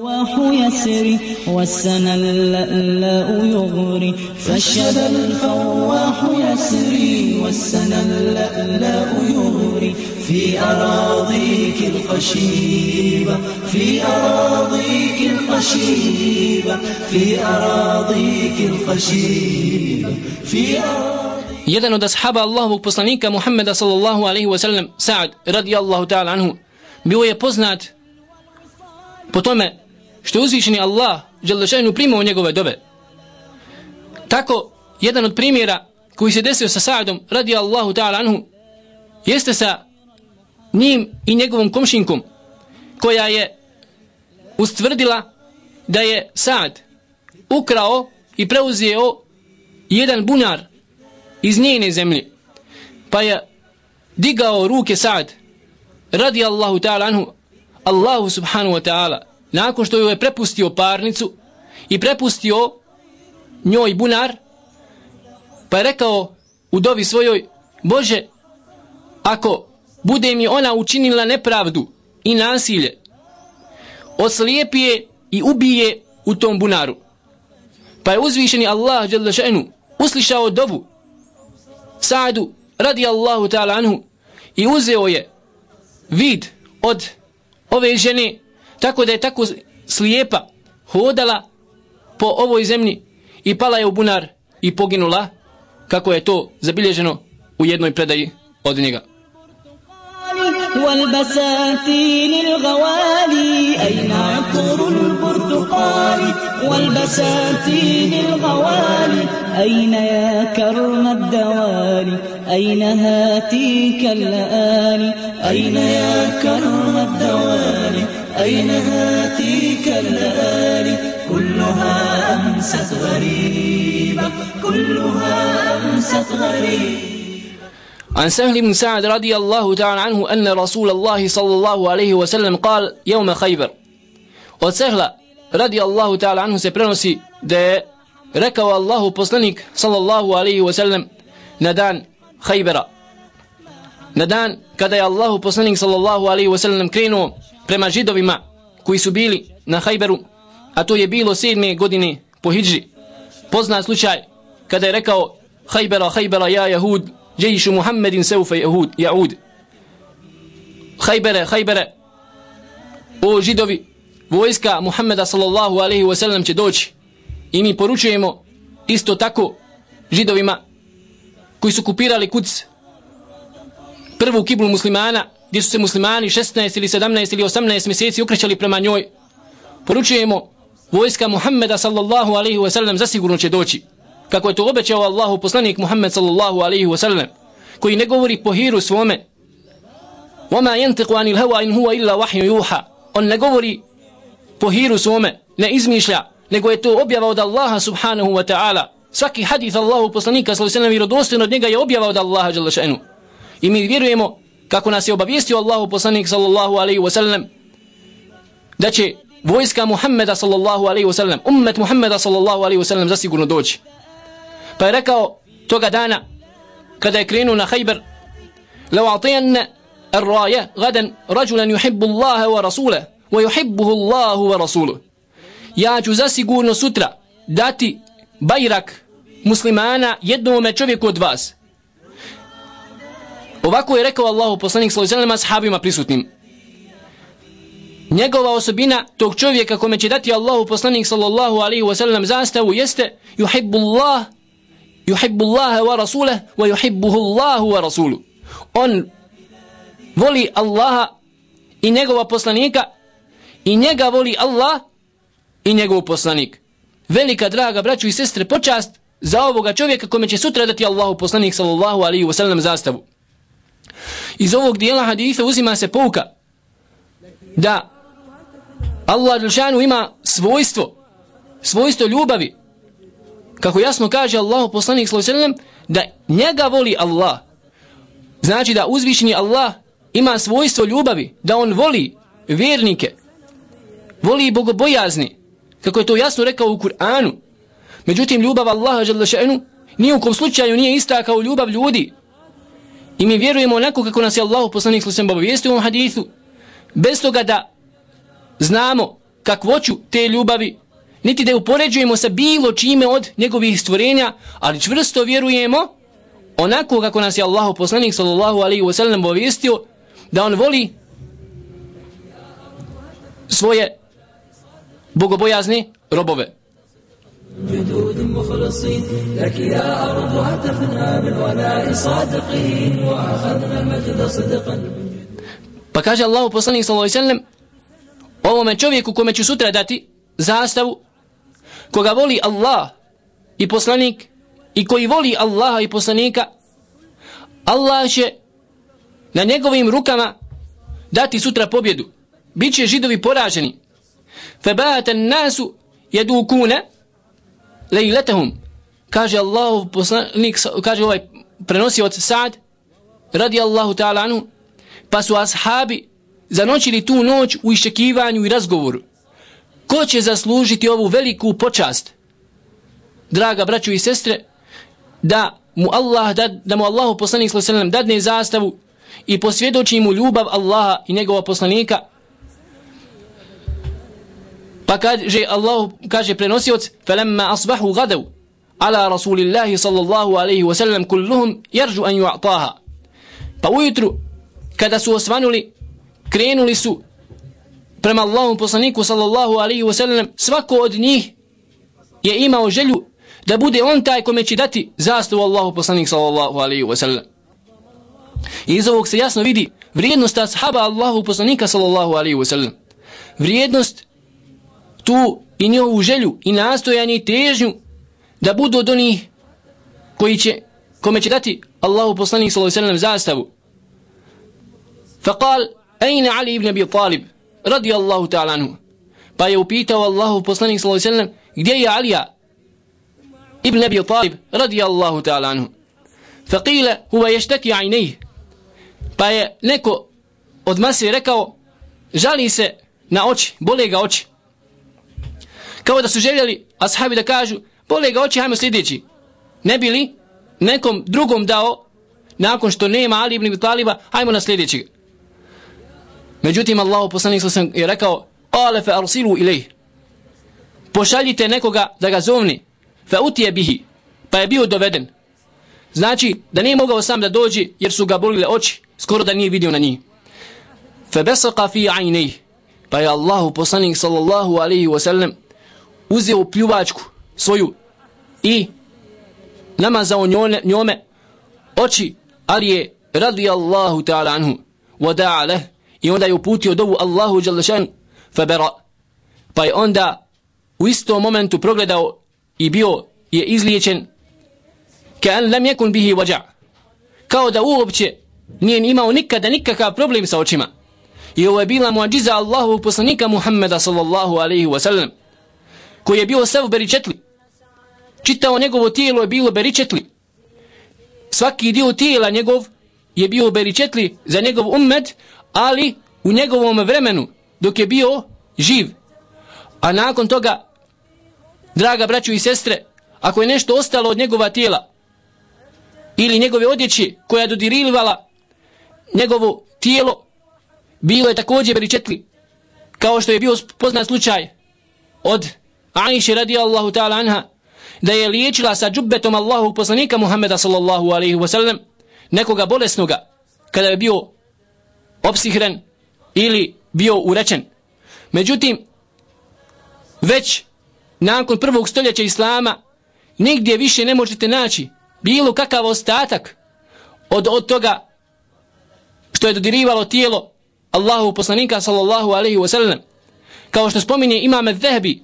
يسري والسنا اللألأ يغري فالشذا الفواح يسري والسنا اللألأ يغري في أراضيك القشيبة في أراضيك القشيبة في أراضيك القشيبة في أراضيك. Jedan od ashaba Allahovog poslanika Muhammeda sallallahu alaihi wasallam, Sa'ad radijallahu ta'ala anhu, bio je poznat po tome što je uzvišeni Allah dželle šanu primao njegove dove. Tako, jedan od primjera koji se desio sa Sa'adom radijallahu ta'ala anhu jeste sa njim i njegovom komšinkom, koja je ustvrdila da je Sa'ad ukrao i preuzeo jedan bunar iz njene zemlje, pa je digao ruke Sa'ad radijallahu ta'ala anhu Allahu subhanahu wa ta'ala, nakon što joj je prepustio parnicu i prepustio njoj bunar, pa je rekao u dovi svojoj: Bože, ako bude mi ona učinila nepravdu i nasilje, oslijepi je i ubije u tom bunaru. Pa je uzvišeni Allah dželle šanu uslišao dovu Sa'adu radijallahu ta'ala anhu i uzeo je vid od ove žene, tako da je tako slijepa hodala po ovoj zemlji i pala je u bunar i poginula, kako je to zabilježeno u jednoj predaji od njega. والبساتين الغوالي أين عطر البرتقال والبساتين الغوالي أين يا كرم الدوالي أين هاتيك اللآلي أين يا كرم الدوالي أين هاتيك اللآلي كلها أمست غريبة كلها أمست غريبة. عن سهل بن سعد رضي الله تعالى عنه أن رسول الله صلى الله عليه وسلم قال يوم خيبر. Od Sehla radi Allahu ta'ala anhu se prenosi da je rekao Allahu poslanik sallallahu alaihi wasallam na dan Khajbera, na dan kada je Allahu poslanik sallallahu alaihi wasallam krenuo prema židovima koji su bili na Khajberu, a to je bilo 7. godine po hidži. Poznat slučaj kada je rekao: Khajbera, Khajbera, ja Jahud, Jejšu Muhammedin seufe Jahud. Khajbere, Khajbere, o židovi, vojska Muhammeda sallallahu alaihi wasallam će doći. I mi poručujemo isto tako židovima koji su okupirali Kuds, prvu kiblu muslimana, gdje su se muslimani 16 ili 17 ili 18 mjeseci okrećali prema njoj. Poručujemo, vojska Muhammeda sallallahu alaihi wasallam zasigurno će doći, kako je to obećao Allahu poslanik Muhammed sallallahu alaihi wasallam, koji ne govori po hiru svome. وَمَا يَنْتِقُ عَنِ الْهَوَا إِنْ هُوَ إِلَّا وَحْيٌ يُوحَى. On ne govori po hiru svome, ne izmišlja, nego je to objava od Allaha subhanahu wa ta'ala. Svaki hadith Allahu poslanika sallallahu alaihi wasallam vjerodostojno od njega je objava od Allaha dželle šanu. I mi vjerujemo, kako nas je obavijestio Allahu poslanik sallallahu alaihi wasallam, da će vojska Muhammeda sallallahu alaihi wasallam, ummet Muhammeda sallallahu alaihi wasallam zasigurno doći. Pa je rekao toga dana kada je krenuo na Khajber: لو أعطينا الراية غدا رجلا يحب الله ورسوله ويحبه الله ورسوله. Ja ću zasigurno sutra dati bajrak muslimana jednome čovjeku od vas. Ovako je rekao Allahu poslanik sallallahu alejhi ve sellem ashabima prisutnim. Njegova osobina tog čovjeka kome će dati Allahu poslanik sallallahu alejhi ve sellem zastavu jeste yuhibbullah wa rasulahu wa yuhibbuhu Allahu wa rasuluhu. On voli Allaha i njegova poslanika i njega voli Allah i njegov poslanik. Velika, draga braćo i sestre, počast za ovoga čovjeka kome će sutra dati Allahu poslanik sallallahu alejhi ve sellem zastavu. Iz ovog dijela hadisa uzima se pouka da Allah dželešanu ima svojstvo ljubavi, kako jasno kaže Allahu poslanik sallallahu alejhi ve sellem da njega voli Allah. Znači da uzvišeni Allah ima svojstvo ljubavi, da on voli vjernike, voli bogobojazni, kako je to jasno rekao u Kur'anu. Međutim, ljubav Allaha dželle šanu ni u kom slučaju nije ista kao ljubav ljudi. I mi vjerujemo onako kako nas je Allahu poslanik sallallahu alejhi ve sellem obavijestio u hadithu, bez toga da znamo kakvoću te ljubavi, niti da je upoređujemo sa bilo čime od njegovih stvorenja, ali čvrsto vjerujemo onako kako nas je Allahu poslanik sallallahu alejhi ve sellem obavijestio da on voli svoje bogobojazne robove. جدود مخلصين لك يا أرض هتفنا بالولاء صادقين وأخذنا المجد صدقا. Pa kaže Allahu poslanik sallallahu alejhi ve sellem ovome čovjeku kome ću sutra dati zastavu, koga voli Allah i poslanik i koji voli Allaha i poslanika, Allah će na njegovim rukama dati sutra pobjedu. Biće Židovi poraženi. Fabata an-nasu yadukuna lejletahum. Kaže Allahov poslanik, kaže ovaj prenosioc Sa'd radijallahu ta'ala anhu, pa su ashabi zanoćili tu noć u iščekivanju i razgovoru. Ko će zaslužiti ovu veliku počast? Draga braćo i sestre, da mu Allahu poslanik sallallahu alejhi ve sellem dadne zastavu i posvjedoči mu ljubav Allaha i njegova poslanika. Pa kaže prenosioc, falamma asbahu gadaw ala rasulillahi sallallahu alejhi ve sellem kulluhum yarju an yu'taha. Pa ujutru kada su osvanuli, krenuli su prema Allahom poslaniku sallallahu alejhi ve sellem, svako od njih je imao želju da bude on taj kome će dati zastavu Allahu poslanik sallallahu alejhi ve sellem. I iz ovog se jasno vidi vrijednost ashaba Allahu poslanika sallallahu alejhi ve sellem. Vrijednost tu i njihovu želju i nastojanje i težnju da budu od onih kome će dati Allahu poslanik sallallahu alejhi ve sellem zastavu. Faqal ayna Ali ibn Abi Talib radijallahu ta'ala anhu. Pa je upitao Allahu poslanik sallallahu alejhi ve sellem gdje je Alija ibn Abi Talib radijallahu ta'ala anhu. Faqila huwa yashtaki aynayhi. Pa je neko od mase rekao žali se na oči, bole ga oči. Kao da su željeli ashabi da kažu bole ga oči, hajmo sljedeći. Ne bi li nekom drugom dao nakon što nema Ali ibn Abi Taliba, hajmo na sljedećeg. Međutim, Allahu poslanik sallallahu alejhi ve sellem je rekao qala fa arsilu ilayhi. Pošaljite nekoga da ga zovni. Fa utiya bihi. Pa je bio doveden. Znači da nije mogao sam da dođe jer su ga bolile oči, skoro da nije vidio na njih. Fa basaqa fi aynayhi. Pa je Allahu poslanik sallallahu alejhi ve sellem uzeo pljuvačku svoju i namazao njome oči Alije radijallahu ta'ala anhu wa da'a leh, i onda je uputio dovu Allahu dželle šan fabara. Pa je onda u istom momentu progledao i bio je izliječen ka'an lam yakun bihi waja', kao da uopće nije imao nikakav problem sa očima. I ovo je bila muadžiza Allahovog poslanika Muhammeda sallallahu alejhi ve sellem, koji je bio sav beričetli. Čitao njegovo tijelo je bilo beričetli. Svaki dio tijela njegov je bio beričetli za njegov ummet, ali u njegovom vremenu dok je bio živ. A nakon toga, draga braćo i sestre, ako je nešto ostalo od njegova tijela ili njegove odjeće koja je dodirivala njegovo tijelo, bilo je također beričetli, kao što je bio poznat slučaj od Aisha radijallahu ta'ala anha, da je liječila sa džubbetom Allahu poslanika Muhammeda sallallahu alejhi ve sellem nekoga bolesnoga kada je bio opsihren ili bio urečen. Međutim, već nakon prvog stoljeća Islama nigdje više ne možete naći bilo kakav ostatak od toga što je dodirivalo tijelo Allahu poslanika sallallahu alejhi ve sellem. Kao što spominje Imam Az-Zahabi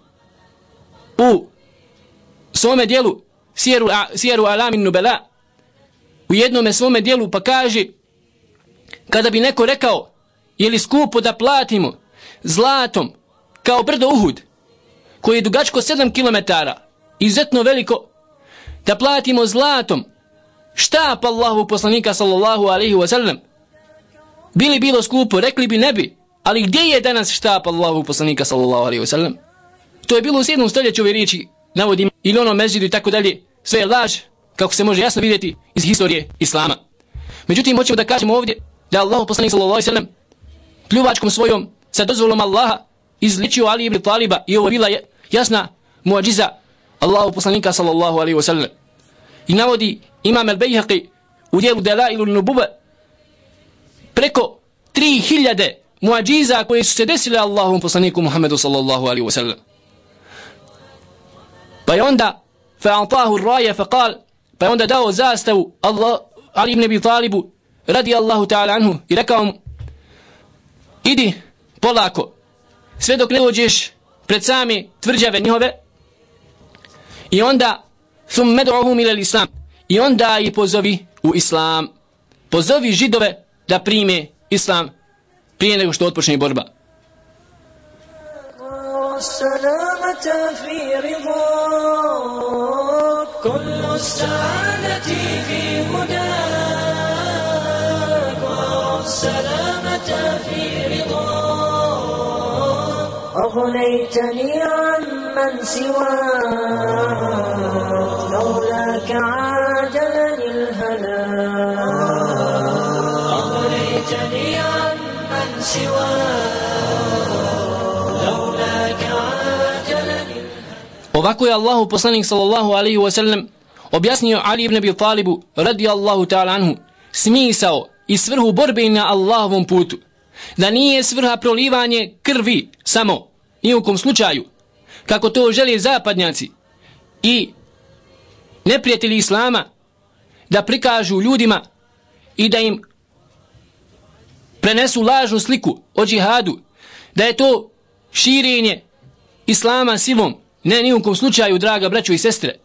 u svome dijelu Sijeru Alamin Nubala, u jednome svome dijelu, pa kaže kada bi neko rekao je li skupo da platimo zlatom kao brdo Uhud koji je dugačko 7 km, izuzetno veliko, da platimo zlatom štap Allahu poslanika sallallahu alejhi ve sellem, bili bilo skupo? Rekli bi ne bi. Ali gdje je danas štap Allahu poslanika sallallahu alejhi ve sellem? To je bilo u 7. stoljeću, ove riječi navodim, ili ono mezđidu i tako dalje. Sve je laž, kako se može jasno vidjeti iz historije Islama. Međutim, hoćemo da kažemo ovdje da Allahu poslanik sallallahu alejhi ve sellem pljuvačkom svojom sa dozvolom Allaha izličio Ali ibn Taliba i ovo je bila jasna muadžiza Allahu poslanika sallallahu alaihi wasallam. I navodi Imam al-Bayhaqi u dijelu Dalailu Nubuwa preko 3000 muadžiza koje su se desile Allahom poslaniku Muhammedu sallallahu alaihi wasallam. Pa je onda fa'atahu ar-raya faqal, pa je onda dao zastavu Ali ibn Abi Talibu radi Allahu ta'ala anhu i rekao mu: idi polako sve dok ne dođeš pred same tvrđave njihove i onda thumma ud'uhum ila al-islam, i onda ih pozovi u islam. Pozovi Židove da prime islam prije nego što otpočne borba. السلامة في رضاك كل السعادة في هداك والسلامة في رضاك أغنيتني عمن سواك لولاك عاجلني الهلاك أغنيتني عمن سواك. Ovako je Allahu poslanik sallallahu alaihi wasallam objasnio Ali ibn Abi Talibu radijallahu ta'ala anhu smisao i svrhu borbe na Allahovom putu. Da nije svrha prolivanje krvi samo, ni u kom slučaju, kako to žele zapadnjaci i neprijatelji Islama, da prikažu ljudima i da im prenesu lažnu sliku o džihadu, da je to širenje Islama silom. Ne, ni u kom slučaju, draga braćo i sestre.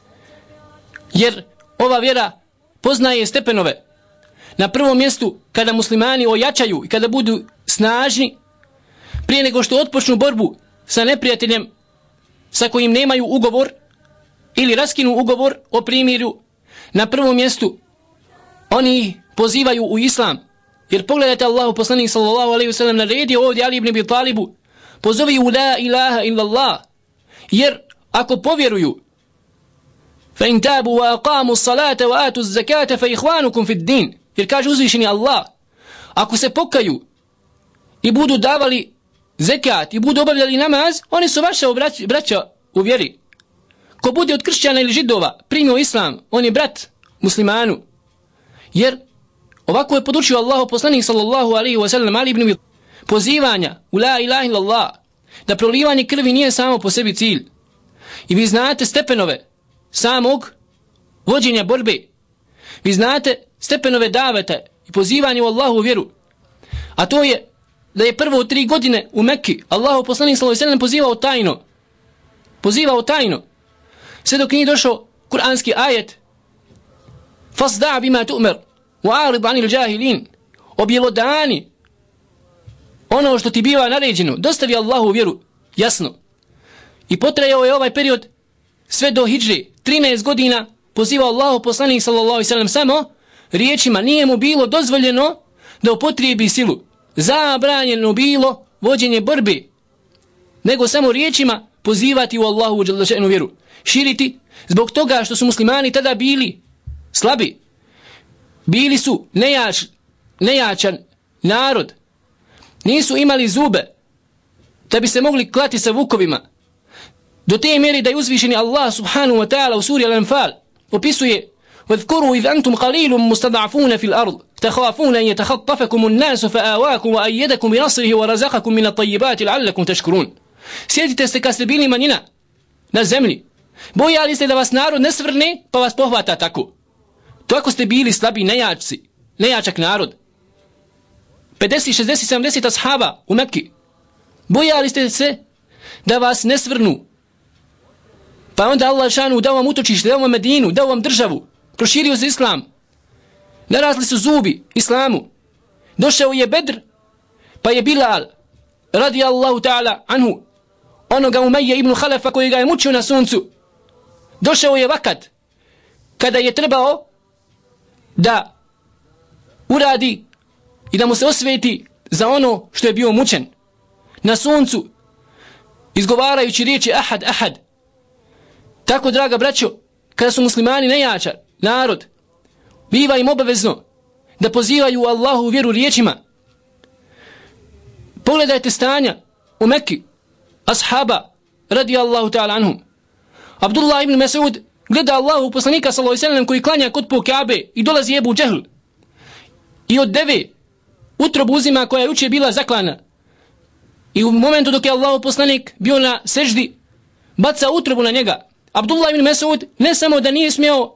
Jer ova vjera poznaje stepenove. Na prvom mjestu, kada muslimani ojačaju i kada budu snažni, prije nego što otpočnu borbu sa neprijateljem sa kojim nemaju ugovor ili raskinu ugovor o primirju, na prvom mjestu oni pozivaju u islam. Jer pogledajte, Allahu poslanik sallallahu alejhi ve sellem naredio ovdje Ali ibn Abi Talibu: pozovi u la ilaha illallah. Jer ako povjeruju, fa in tabu wa aqamu as-salata wa atu az-zakata fa ikhwanukum fi ad-din, jer kaže uzvišeni Allah, ako se pokaju i budu davali zekat i budu obavljali namaz, oni su vaša braća u vjeri. Ko bude od kršćana ili židova primio islam, on je brat muslimanu. Jer ovako je podučio Allahu poslanik sallallahu alejhi ve sellem Ali ibn Abi pozivanja u la ilaha illallah, da prolivanje krvi nije samo po sebi cilj. I vi znate stepenove samog vođenja borbe. Vi znate stepenove daveta i pozivanja u Allahu vjeru. A to je da je prvo 3 godine u Mekki Allahu poslanik sallallahu alejhi ve sellem pozivao tajno. Sve dok nije došao kuranski ajet: fasda' bima tu'mar wa'arid 'anil jahilin, objelodani ono što ti biva naređeno, dostavi Allahu vjeru jasno. I potrajao je ovaj period sve do hidžre, 13 godina pozivao Allahu poslanik sallallahu alejhi ve sellem samo riječima, nije mu bilo dozvoljeno da upotrijebi silu. Zabranjeno bilo vođenje borbe, nego samo riječima pozivati u Allahu dželle še'nu vjeru, širiti, zbog toga što su muslimani tada bili slabi. Bili su nejačan narod. Nisu imali zube da bi se mogli klati sa vukovima. Do te mjeri da je uzvišeni Allah subhanahu wa ta'ala u suri Al-Anfal opisuje: وَذْكُرُوا إِذْ أَنْتُمْ قَلِيلٌ مُسْتَضْعَفُونَ فِي الْأَرْضِ تَخَافُونَ أَنْ يَتَخَطَّفَكُمُ النَّاسُ فَآوَاكُمْ وَأَيَّدَكُمْ بِنَصْرِهِ وَرَزَقَكُمْ مِنَ الطَّيِّبَاتِ لَعَلَّكُمْ تَشْكُرُونَ. Sjetite se kad ste bili manjina na zemlji. Bojali ste da vas narod ne svrne pa vas pohvata tako. To ako ste bili slabi, nejačak narod. 50, 60, 70 ashaba u Mekki. Bojali ste se da vas ne svrnu. Pa onda Allah šanu dao vam utočište, dao vam Medinu, dao vam državu. Proširio se islam. Narasli su zubi islamu. Došao je Bedr, pa je Bilal radi Allahu ta'ala anhu, onoga Umayya ibn Khalafa koji ga je mučio na suncu. Došao je vakat kada je trebao da uradi i da mu se osveti za ono što je bio mučen na suncu, izgovarajući riječi ahad, ahad. Tako, draga braćo, kada su muslimani nejačar narod, biva im obavezno da pozivaju Allahu vjeru riječima. Pogledajte stanja u Mekki ashaba radijallahu ta'ala anhum. Abdullah ibn Mas'ud gleda Allahu poslanika sallallahu alejhi ve sellem koji klanja kod po Kabe i dolazi Ebu Džehl i od deve utrobu uzima koja je juče bila zaklana. I u momentu dok je Allahu poslanik bio na seždi, baca utrobu na njega. Abdullah ibn Mas'ud ne samo da nije smio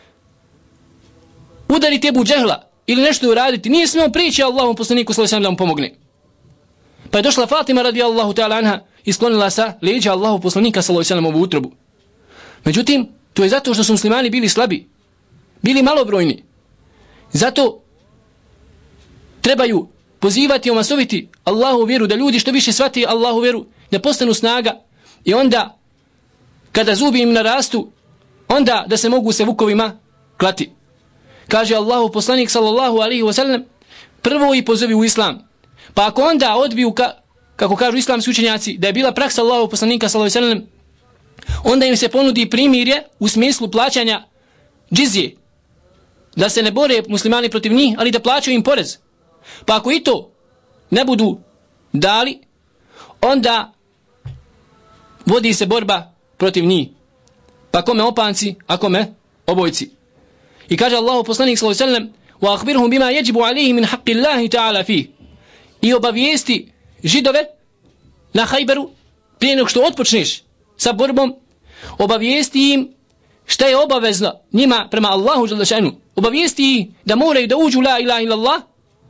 udariti Ebu Džehla ili nešto uraditi, nije smio prići Allahom poslaniku sallallahu alejhi ve sellem da mu pomogne. Pa je došla Fatima radijallahu ta'ala anha i sklonila sa leđa Allahu poslanika sallallahu alejhi ve sellem ovu utrobu. Međutim, to je zato što su muslimani bili slabi, bili malobrojni. Zato trebaju pozivati i omasoviti Allahu vjeru, da ljudi što više shvati Allahu vjeru, da postanu snaga i onda kada zubi im narastu, onda da se mogu se vukovima klati. Kaže Allahu poslanik sallallahu alejhi ve sellem, prvo i pozovi u islam. Pa ako onda odbiju, kako kažu islamski učenjaci, da je bila praksa Allahu poslanika sallallahu alejhi ve sellem, onda im se ponudi primirje u smislu plaćanja džizije, da se ne bore muslimani protiv njih, ali da plaćaju im porez. Pa ako i to ne budu dali, onda vodi se borba protiv njih. Pa kome opanci, a kome obojci. I kaže Allahu poslanik sallallahu alejhi ve sellem: "Wa akhbirhum bima yajibu alayhim min haqqi Allahi ta'ala fi." I obavijesti Židove na Hajberu prije nego što otpočneš sa borbom, obavijesti im šta je obavezno njima prema Allahu dželle šanu. Obavijesti ih da moraju da uđu la ilaha illallah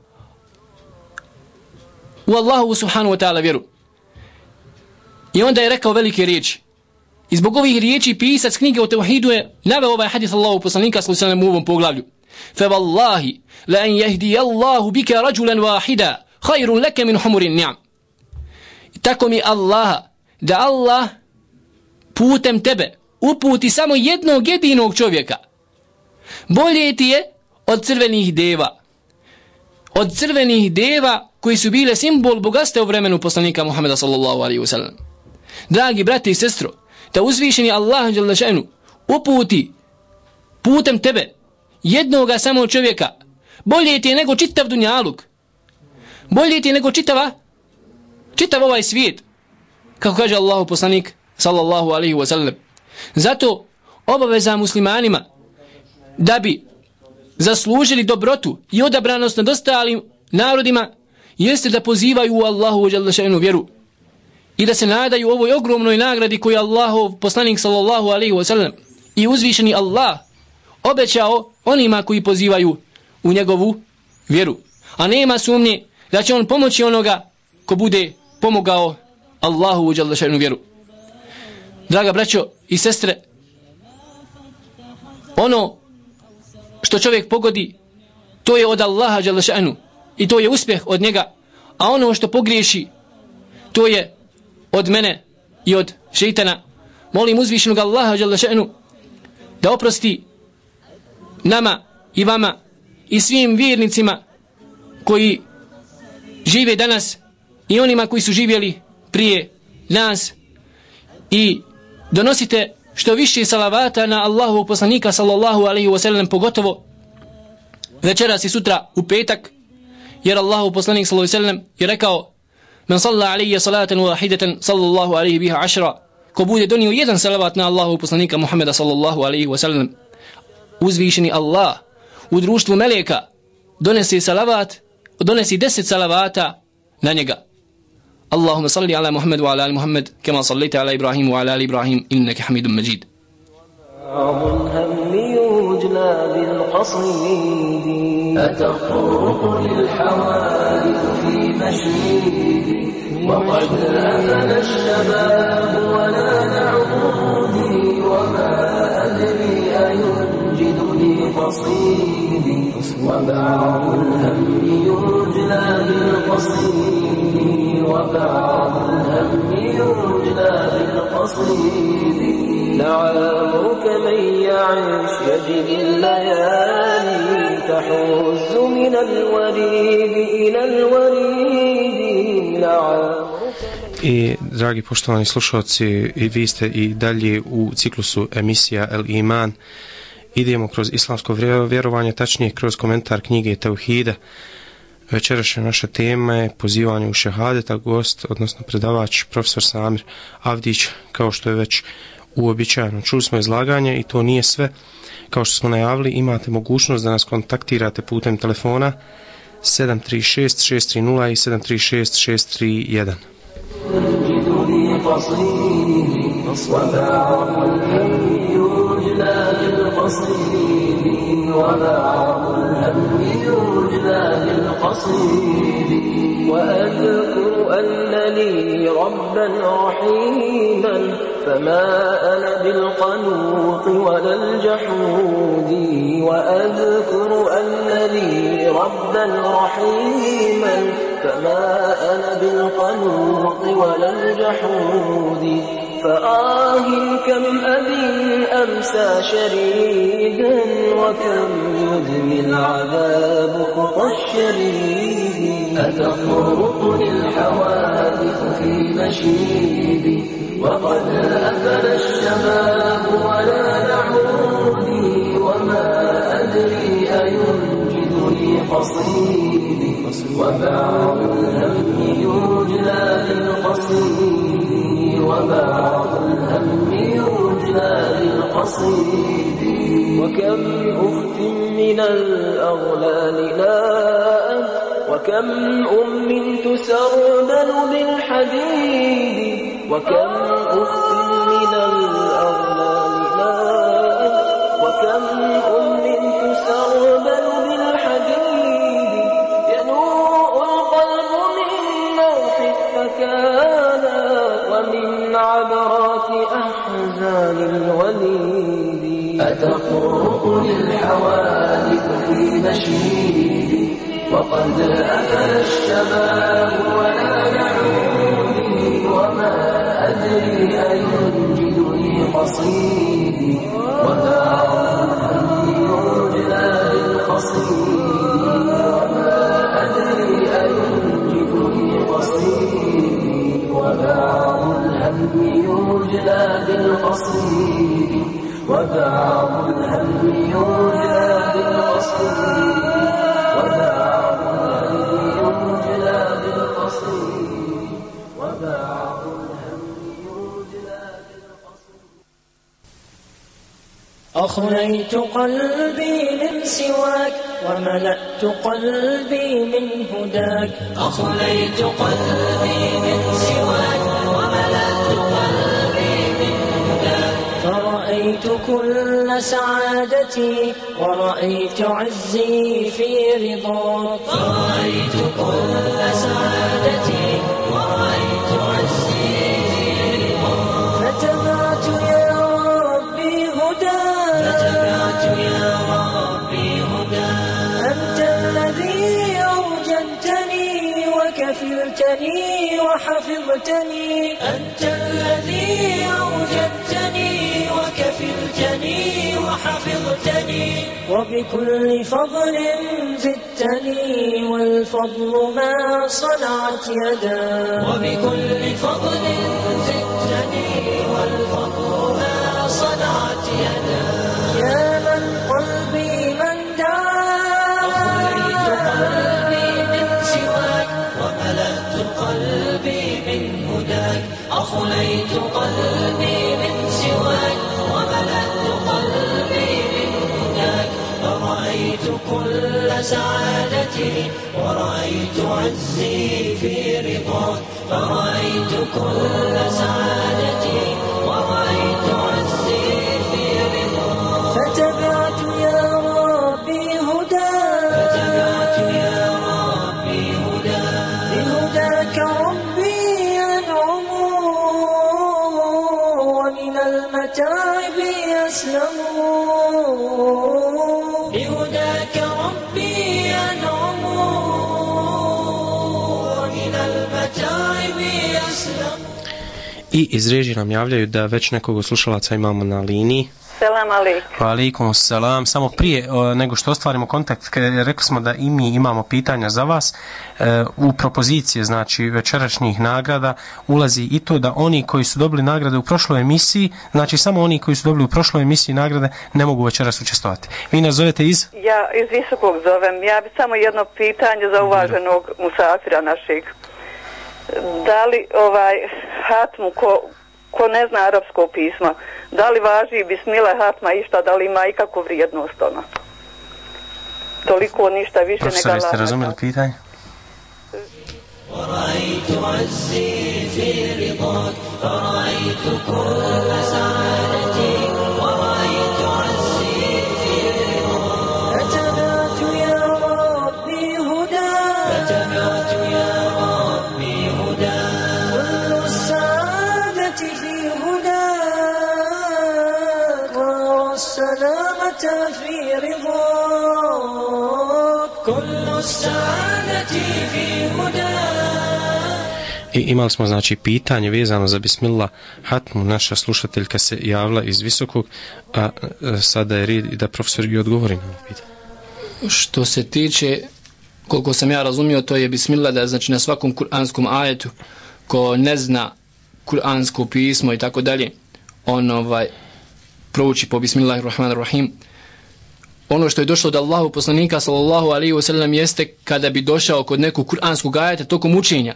u Allahu subhanahu wa ta'ala vjeru. I onda je rekao velike riječi. I zbog ovih riječi pisac knjige o tevhidu je naveo ovaj hadis Allahu poslanika sallallahu alejhi ve sellem u ovom poglavlju. Fa wallahi la an yahdi Allahu bika rajulan wahida khairun laka min humurin ni'am. Tako mi Allaha, da Allah putem tebe uputi samo jednog jedinog čovjeka, bolje ti je od crvenih deva. Od crvenih deva koji su bile simbol bogatstva u vremenu poslanika Muhameda sallallahu alejhi ve sellem. Dragi brate i sestro, da uzvišeni Allah dželle šanu uputi putem tebe jednoga samo čovjeka, bolje ti je nego čitav dunjaluk, bolje ti je nego čitav ovaj svijet, kako kaže Allahu poslanik sallallahu alejhi ve sellem. Zato obaveza muslimanima da bi zaslužili dobrotu i odabranost nad ostalim narodima jeste da pozivaju u Allahu dželle šanu vjeru i da se nadaju ovoj ogromnoj nagradi koju Allahov poslanik sallallahu alejhi ve sellem i uzvišeni Allah obećao onima koji pozivaju u njegovu vjeru. A nema sumnje da će on pomoći onoga ko bude pomogao Allahu dželle šanu vjeru. Draga braćo i sestre, ono što čovjek pogodi, to je od Allaha dželle šanu i to je uspjeh od njega, a ono što pogriješi, to je od mene i od šejtana. Molim uzvišenog Allaha dželle šanu da oprosti nama i vama i svim vjernicima koji žive danas i onima koji su živjeli prije nas, i donosite što više salavata na Allahu poslanika sallallahu alejhi ve sellem, pogotovo večeras i sutra u petak, jer Allahu poslanik sallallahu alejhi ve sellem je rekao: "Men salla alayya salatan wahidatan sallallahu alayhi biha 10." Ko bude donio jedan salavat na Allahu poslanika Muhameda sallallahu alejhi ve sellem, uzvišeni Allah u društvu meleka donesi salavat, donesi 10 salavata na njega. Allahumma salli ala Muhammad wa ala ali Muhammad kama sallaita ala Ibrahim wa ala ali Ibrahim innaka Hamidum Majid. الهم يجلى بالقصيد أتخرق للحوادث في مشيدي وقد أفنى الشباب ولا نعودي وما أدري أينجدني قصيدي وبعض الهم يجلى بالقصيد وبعض الهم يجلى بالقصيد لعامرك من يعيش يجد الليالي تحوز من الوريد إلى الوريد لعامرك. I dragi poštovani slušalci, i vi ste i dalje u ciklusu emisija El Iman. Idemo kroz islamsko vjerovanje, tačnije kroz komentar knjige Tevhida. Večerašnja naša tema je pozivanje u šehadet, a gost, odnosno predavač, profesor Samir Avdić, kao što je već uobičajeno. Čuli smo izlaganje i to nije sve. Kao što smo najavili, imate mogućnost da nas kontaktirate putem telefona 736-630 i 736-631. وأذكر أن لي ربا رحيما فما أنا بالقنوط ولا الجحود وأذكر أن لي ربا رحيما فما أنا بالقنوط ولا الجحود فآه كم أبي أمسى شريدا وكم يدمي العذاب خطى الشريد أتطرقني الحوادث في مشيبي وقد أفل الشباب ولا نعودي وما أدري أينجدني قصيدي وبعض الهم يجلى للقصيد وبعض الهم يجلى للقصيد وكم أخت من الأغلال ناءت وكم أم تسربل بالحديد وكم أخت من الأغلال ناءت وكم أم تسربل بالحديد ينوء القلب من نوح الثكالى ومن عبرات أحزان الوليد أتطرقني الحوادث في مشيدي وقد أفل الشباب ولا نعودي وما أدري أينجدني قصيدي وبعض يرجى للقصيد وما أدري أينجدني قصيدي وبعض الهم يرجى بالقصيد وبعض الهم يرجى بالقصيد أخليت قلبي من سواك وملأت قلبي من هداك أخليت قلبي من سواك وملأت قلبي من هداك فرأيت كل سعادتي ورأيت عزي في رضاك فرأيت كل سعادتي ورأيت عزي في رضاك فتبعت يا ربي هداك فتبعت يا ربي هداك أنت الذي أوجدتني وكفلتني وحفظتني أنت الذي أوجدتني وكفلتني وحفظتني وبكل فضل زدتني والفضل ما صنعت يداك وبكل فضل زدتني والفضل ما صنعت يداك يا من قلبي من دعاك أخليت قلبي من سواك وملأت قلبي من هداك أخليت قلبي من سواك وملأت قلبي من هداك فرأيت كل سعادتي ورأيت عزي في رضاك فرأيت كل سعادتي ورأيت عزي في رضاك فتبعت يا ربي هداك فتبعت يا ربي هداك بهداك ربي أنعم ومن المتاعب يسلم بهداك ربي أنعم ومن المتاعب يسلم. I iz režije nam javljaju da već nekog slušalaca imamo na liniji. Selam alejkum. Alejkum selam. Samo prije nego što ostvarimo kontakt, rekli smo da i mi imamo pitanja za vas. U propozicije, znači večerašnjih nagrada, ulazi i to da oni koji su dobili nagrade u prošloj emisiji, znači samo oni koji su dobili u prošloj emisiji nagrade ne mogu večeras učestvovati. Vi nas zovete iz? Ja iz Visokog zovem. Ja bi samo jedno pitanje za uvaženog musafira našeg. Da li hatmu ko ne zna arapsko pismo, da li važi bismile hatma išta, da li ima ikakvu vrijednost ona? Toliko ništa više. Profesor, jeste razumjeli pitanje? ورأيت عزي في رضاك فرأيت كل سعادتي ورأيت عزي في رضاك فتبعت يا ربي هداك كل السعادة في هداك والسلامة في رضاك كل السعادة في هداك. I imali smo znači pitanje vezano za bismillah hatmu, naša slušateljka se javila iz Visokog, a sada je red i da profesor i odgovori na pitanje. Što se tiče, koliko sam ja razumio, to je bismillah da znači na svakom kuranskom ajetu ko ne zna kuransko pismo i tako dalje, on prouči po bismillahirrahmanirrahim. Ono što je došlo od Allahu poslanika sallallahu alejhi ve sellem jeste kada bi došao kod nekog kuranskog ajeta tokom učenja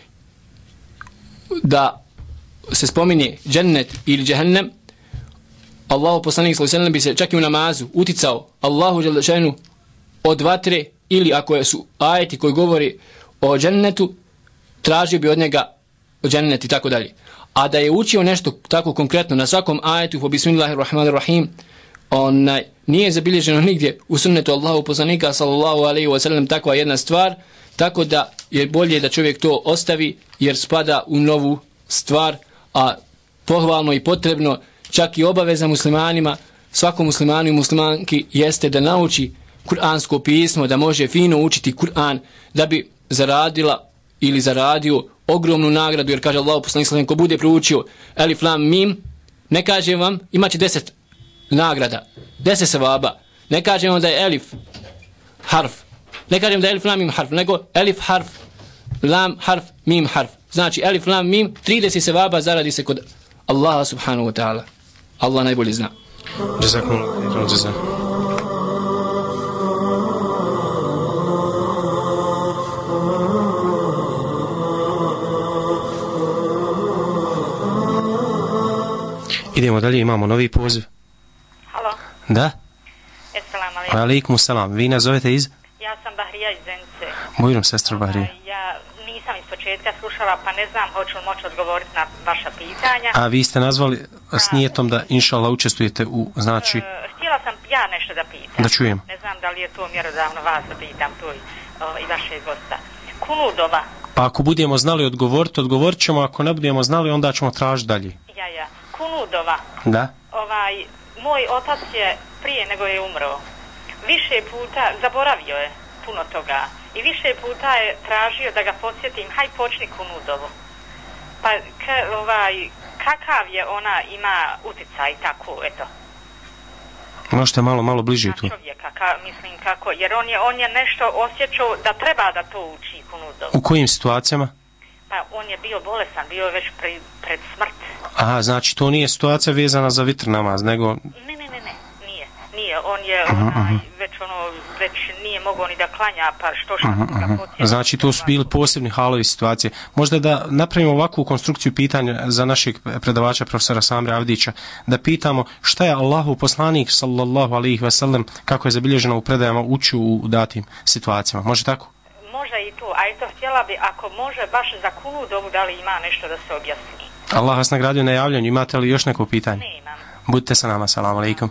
da se spominje džennet ili džehennem, Allahu poslanik sallallahu alejhi ve sellem bi se čak i u namazu uticao Allahu dželle šanu od vatre, ili ako su ajeti koji govori o džennetu, tražio bi od njega džennet i tako dalje. A da je učio nešto tako konkretno na svakom ajetu po bismillahirrahmanirrahim, nije zabilježeno nigdje u sunnetu Allahu poslanika sallallahu alejhi ve sellem takva jedna stvar, tako da je bolje da čovjek to ostavi jer spada u novu stvar, a pohvalno i potrebno, čak i obaveza muslimanima, svakom muslimanu i muslimanki jeste da nauči kuransko pismo, da može fino učiti Kur'an, da bi zaradila ili zaradio ogromnu nagradu, jer kaže Allahu poslanik sallallahu alejhi ve sellem ko bude proučio Elif Lam Mim, ne kažem vam imaće 10 nagrada, 10 sevaba. Ne kažem vam da je Elif harf, ne kažem da je Elif Lam Mim harf, nego Elif harf, Lam harf, Mim harf. Znači Elif Lam Mim 30 sevaba zaradi se kod Allaha subhanahu wa ta'ala. Allah najbolje zna. Jazakumullahu khairan. Idemo dalje, imamo novi poziv. Halo. Da? Assalamu alaikum. Alaikum salam. Vi nas zovete iz? Ja sam Bahrija iz Zenice. Bujrom, sestra Bahrija. Ja nisam iz početka slušala, pa ne znam hoću li moći odgovoriti na vaša pitanja. A vi ste nazvali s nijetom da inšallah učestvujete u, znači... Htjela sam ja nešto da pitam. Da čujem. Ne znam da li je to mjerodavno vas da pitam tu i vašeg gosta. Kunudova. Pa ako budemo znali odgovorit ćemo, ako ne budemo znali onda ćemo tražiti dalje. Ja. Kunudova. Da? Moj otac je prije nego je umro više puta zaboravio je puno toga i više puta je tražio da ga podsjetim, haj počni kunudovu. Pa kakav je ona ima uticaj tako, eto. Možete malo bliže tu. Čovjeka, mislim kako, jer on je nešto osjećao da treba da to uči kunudovu. U kojim situacijama? Pa on je bio bolesan, bio je već pred smrt. Aha, znači to nije situacija vezana za vitr namaz, nego... Nije, on je već nije mogao ni da klanja, pa što ga podsjeća. Znači to su bili posebni halovi situacije. Možda da napravimo ovakvu konstrukciju pitanja za našeg predavača profesora Samira Avdića, da pitamo šta je Allahu poslanik sallallahu alejhi ve sellem, kako je zabilježeno u predajama, učio u datim situacijama. Može tako? Može i to, a eto htjela bi, ako može baš za kunudovu, da li ima nešto da se objasni. Allah vas nagradio na javljanju. Imate li još neko pitanje? Nemam. Budite sa nama, salamu alaikum.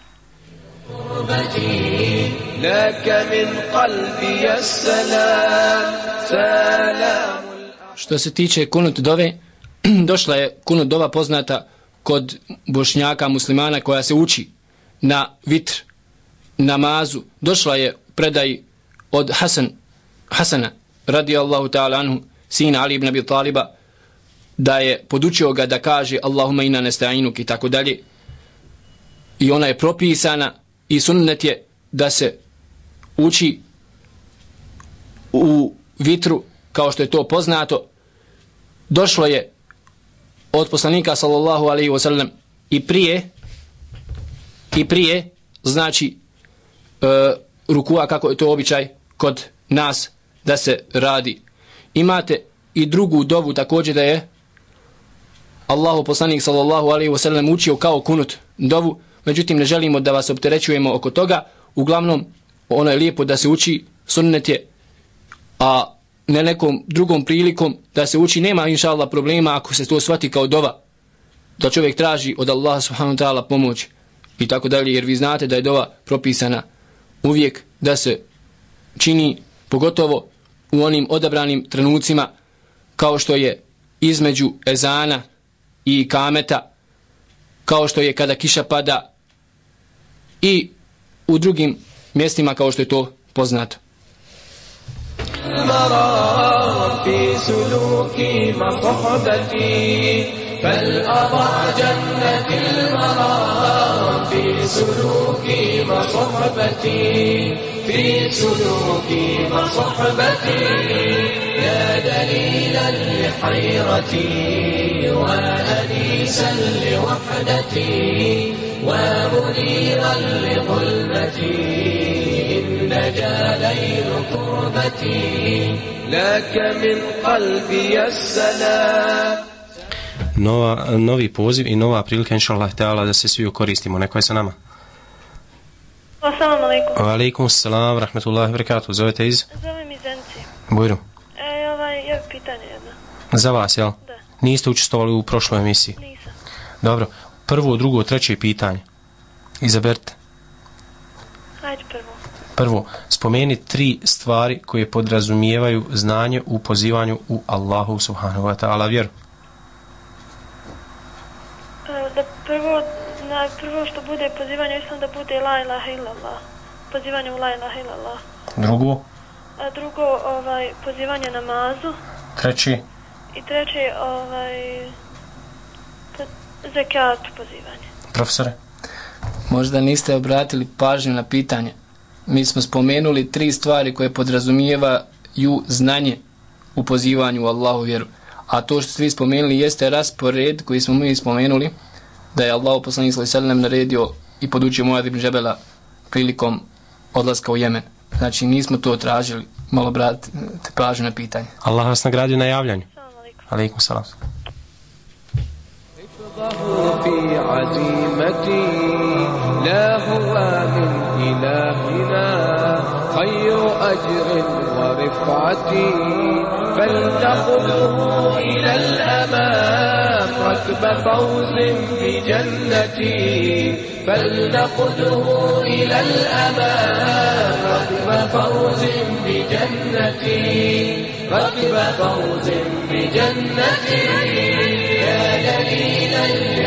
Što se tiče kunut dove, došla je kunut dova poznata kod Bošnjaka muslimana koja se uči na vitr namazu. Došla je predaj od Hasana radijallahu ta'ala anhu, sina Ali ibn Abi Taliba, da je podučio ga da kaže Allahumma inna nesta'inuk i tako dalje. i ona je propisana i sunnet je da se uči u vitru kao što je to poznato. Došlo je od poslanika sallallahu alejhi ve sellem i prije znači rukua kako je to običaj kod nas da se radi. Imate i drugu dovu također da je Allahu poslanik sallallahu alejhi ve sellem učio kao kunut dovu, međutim ne želimo da vas opterećujemo oko toga. Uglavnom ono je lijepo da se uči, sunnet je, a ne nekom drugom prilikom da se uči, nema inšallah problema ako se to shvati kao dova, da čovjek traži od Allaha subhanahu wa ta'ala pomoć i tako dalje, jer vi znate da je dova propisana uvijek da se čini, pogotovo u onim odabranim trenucima kao što je između ezana i kameta, kao što je kada kiša pada i u drugim mjestima kao što je to poznato. في سلوكي مصحبتي فالأضع جنة المرام في سلوكي مصحبتي في سلوكي مصحبتي يا دليلا لحيرتي وأنيسا لوحدتي ومنيرا لظلمتي إن نجا ليل كربتي لك من قلبي السلام. Novi poziv i nova prilika inšallah ta'ala da se svi koristimo. Neko je sa nama? Assalamu alaikum. Wa alaikum assalam, rahmatullahi wa barakatuh. Zovete iz? Zovem iz Zenci. Bujru. Ja pitanje jedno. Za vas, jel? Da. Niste učestvovali u prošloj emisiji? Nisam. Dobro. Prvo, drugo, treće pitanje. Izaberite. Hajde prvo. Prvo, spomeni 3 stvari koje podrazumijevaju znanje u pozivanju u Allahu subhanahu wa ta'ala vjeru. Da prvo što bude pozivanje islam da bude la ilaha illallah. Pozivanje u la ilaha illallah. Drugo? A drugo, pozivanje namazu. Treći? I treći, zekatu pozivanje. Profesore? Možda niste obratili pažnju na pitanje. Mi smo spomenuli 3 stvari koje podrazumijevaju znanje u pozivanju u Allahu vjeru. A to što ste vi spomenuli jeste raspored koji smo mi spomenuli, da je Allah poslanik sallallahu alejhi ve sellem naredio i podučio Muad ibn Džebela prilikom odlaska u Jemen. Znači nismo to tražili. Malo obratite pažnju na pitanje. Allah vas nagradio na javljanju. Alaikum salam. في عزيمتي لا هو من إلهنا خير أجر ورفعتي فلنقله إلى الأمام ركب فوز بجنتي فلنقله إلى الأمام ركب فوز بجنتي ركب فوز بجنتي يا دليلا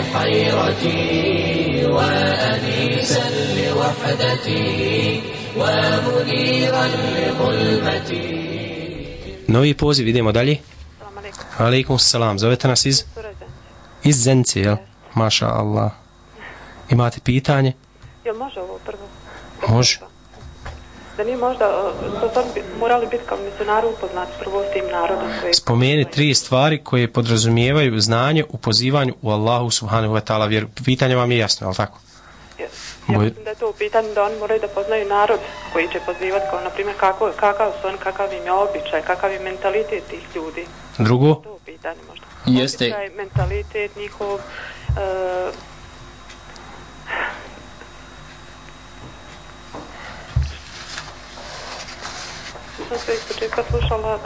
لحيرتي وأنيسا لوحدتي ومنيرا لظلمتي. Novi poziv, idemo dalje. Alaikum salam. Zovete nas iz? Iz Zence, jel? Maša Allah. Imate pitanje? Jel može ovo prvo? Može. Da nije možda morali biti kao misionari upoznati prvo s tim narodom koji... Spomeni 3 stvari koje podrazumijevaju znanje u pozivanju u Allahu subhanahu wa ta'ala vjeru. Pitanje vam je jasno, je li tako? Ja mislim da je to u pitanju da oni moraju da poznaju narod koji će pozivati, kao na primjer kakav su oni, kakav im je običaj, kakav je mentalitet tih ljudi. Drugo? To u pitanju možda. Jeste. Običaj, mentalitet njihov... sam sve ispočetka slušala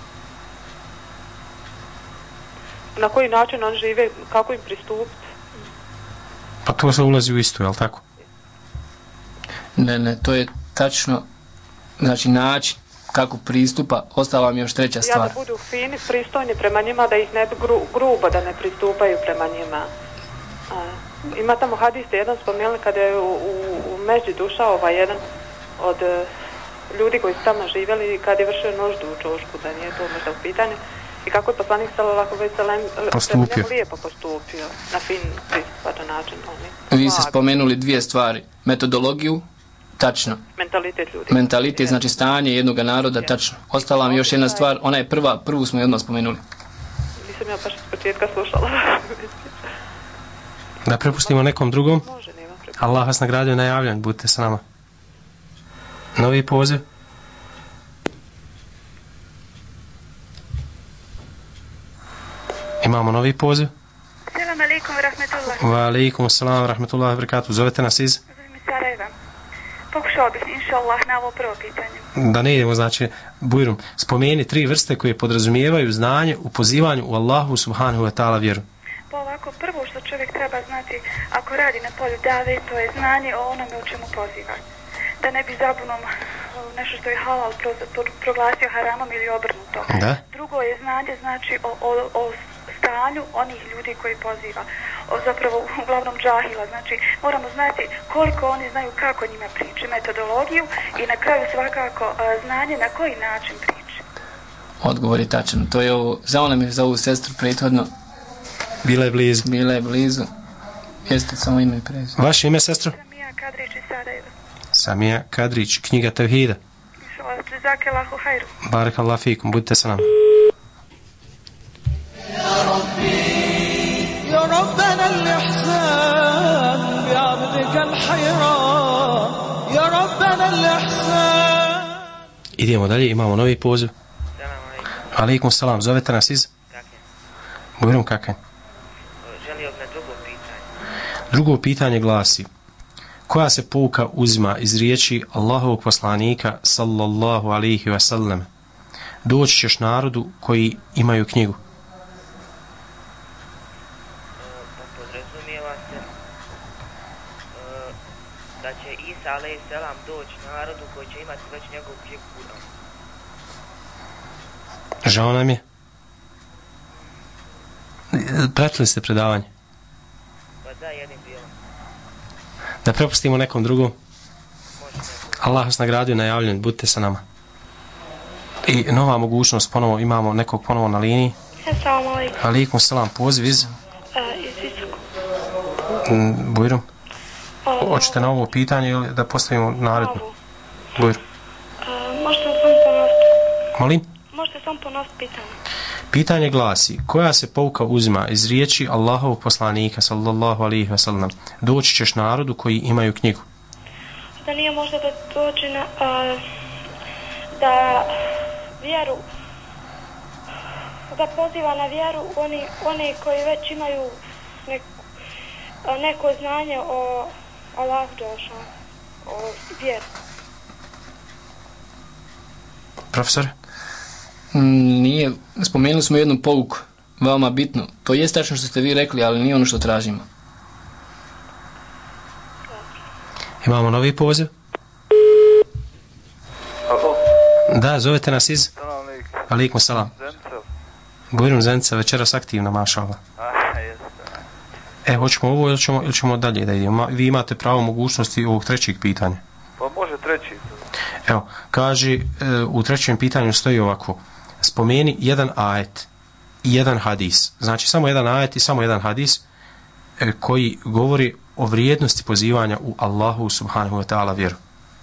na koji način oni žive, kako im pristupiti. Pa to se ulazi u isto, je li tako? Ne, to je tačno, znači način kako pristupa, ostala mi još treća stvar. Ja da budu fini, pristojni prema njima, da ih ne grubo da ne pristupaju prema njima. Ima tamo hadiste, jedan spomenuli kada je u Međid ušao jedan od ljudi koji su tamo živjeli, kad je vršio noždu u čošku, da nije to možda u pitanju, i kako je poslanik sallallahu alejhi ve sellem postupio, lijepo postupio, na fin, pristupačan način. Vi ste spomenuli dvije stvari, metodologiju, tačno. Mentalitet ljudi. Mentalitet, znači stanje jednog naroda, tačno. Ostala mi još jedna stvar, ona je prvu smo je odmah spomenuli. Nisam ja baš s početka slušala. Da prepustimo nekom drugom? Može, nema prepustiti. Allah vas nagradio na javljanju, budite s nama. Novi poziv? Imamo novi poziv? Selam alaikum wa rahmetullah. Wa alaikum salam wa rahmetullah wa barakatuh. Zovete nas iz? Zovem iz Sarajeva. Pokušao bih, inša Allah, na ovo prvo pitanje. Da ne idemo, znači, Bujrum, spomeni 3 vrste koje podrazumijevaju znanje u pozivanju u Allahu subhanahu wa ta'ala vjeru. Pa ovako, prvo što čovjek treba znati, ako radi na polju dave, to je znanje o onome u čemu poziva. Da ne bi zabunom nešto što je halal proglasio haramom ili obrnuto. Da. Drugo je znanje, znači, o stanju onih ljudi koji poziva. Zapravo, uglavnom džahila. Znači, moramo znati koliko oni znaju kako njima priče, metodologiju i na kraju svakako znanje na koji način priče. Odgovor je tačan. To je ovo, zvao nam je za ovu sestru prethodno. Bila je blizu. Bila je blizu. Jeste samo ime i prezime. Vaše ime, sestro? Samija Kadrić iz Sarajeva. Samija Kadrić, knjiga Tevhida. Inšallah, jazakallahu hajru. Barakallahu fikum, budite sa nama. يا ربنا الإحسان بعبدك الحيران يا ربنا الإحسان. Idemo dalje, imamo novi poziv. Alaikum salam, zovete nas iz? Bujrum Kakanj. Želio bih na drugo pitanje. Drugo pitanje glasi: koja se pouka uzima iz riječi Allahovog poslanika sallallahu alaihi wa sallam? Doći ćeš narodu koji imaju knjigu. Podrazumijeva se da će Isa alaihi selam doći narodu koji će imati već njegovu knjigu Kur'an. Žao nam je. Pratili ste predavanje? Pa da, jednim dijelom. Da prepustimo nekom drugom? Allah vas nagradio na javljanju, budite sa nama. I nova mogućnost, ponovo imamo nekog ponovo na liniji. Assalamu alaikum. Alaikum salam, poziv iz? Iz Visokog. Bujrum. Hoćete na ovo pitanje ili da postavimo naredno? Bujrum. Možete samo ponoviti? Molim? Možete samo ponoviti pitanje? Pitanje glasi: koja se pouka uzima iz riječi Allahovog poslanika sallallahu alaihi wa sallam? Doći ćeš narodu koji imaju knjigu. Da nije možda da dođe na, da vjeru, da poziva na vjeru oni koji već imaju neko znanje o Allahu dželešanu, o vjeru. Profesor? Nije, spomenuli smo jednu pouku, veoma bitno. To je tačno što ste vi rekli, ali nije ono što tražimo. Imamo novi poziv? Alo? Da, zovete nas iz? Salam alaikum. Alaikum salam. Zenica. Bujrum Zenica, večeras aktivna, maša Allah. Jeste. Hoćemo ovo ili ćemo dalje da idemo? Vi imate pravo mogućnosti ovog trećeg pitanja. Pa može treći. Evo, kaže, u trećem pitanju stoji ovako: spomeni jedan ajet i jedan hadis. Znači, samo jedan ajet i samo jedan hadis koji govori o vrijednosti pozivanja u Allahu subhanahu wa ta'ala vjeru.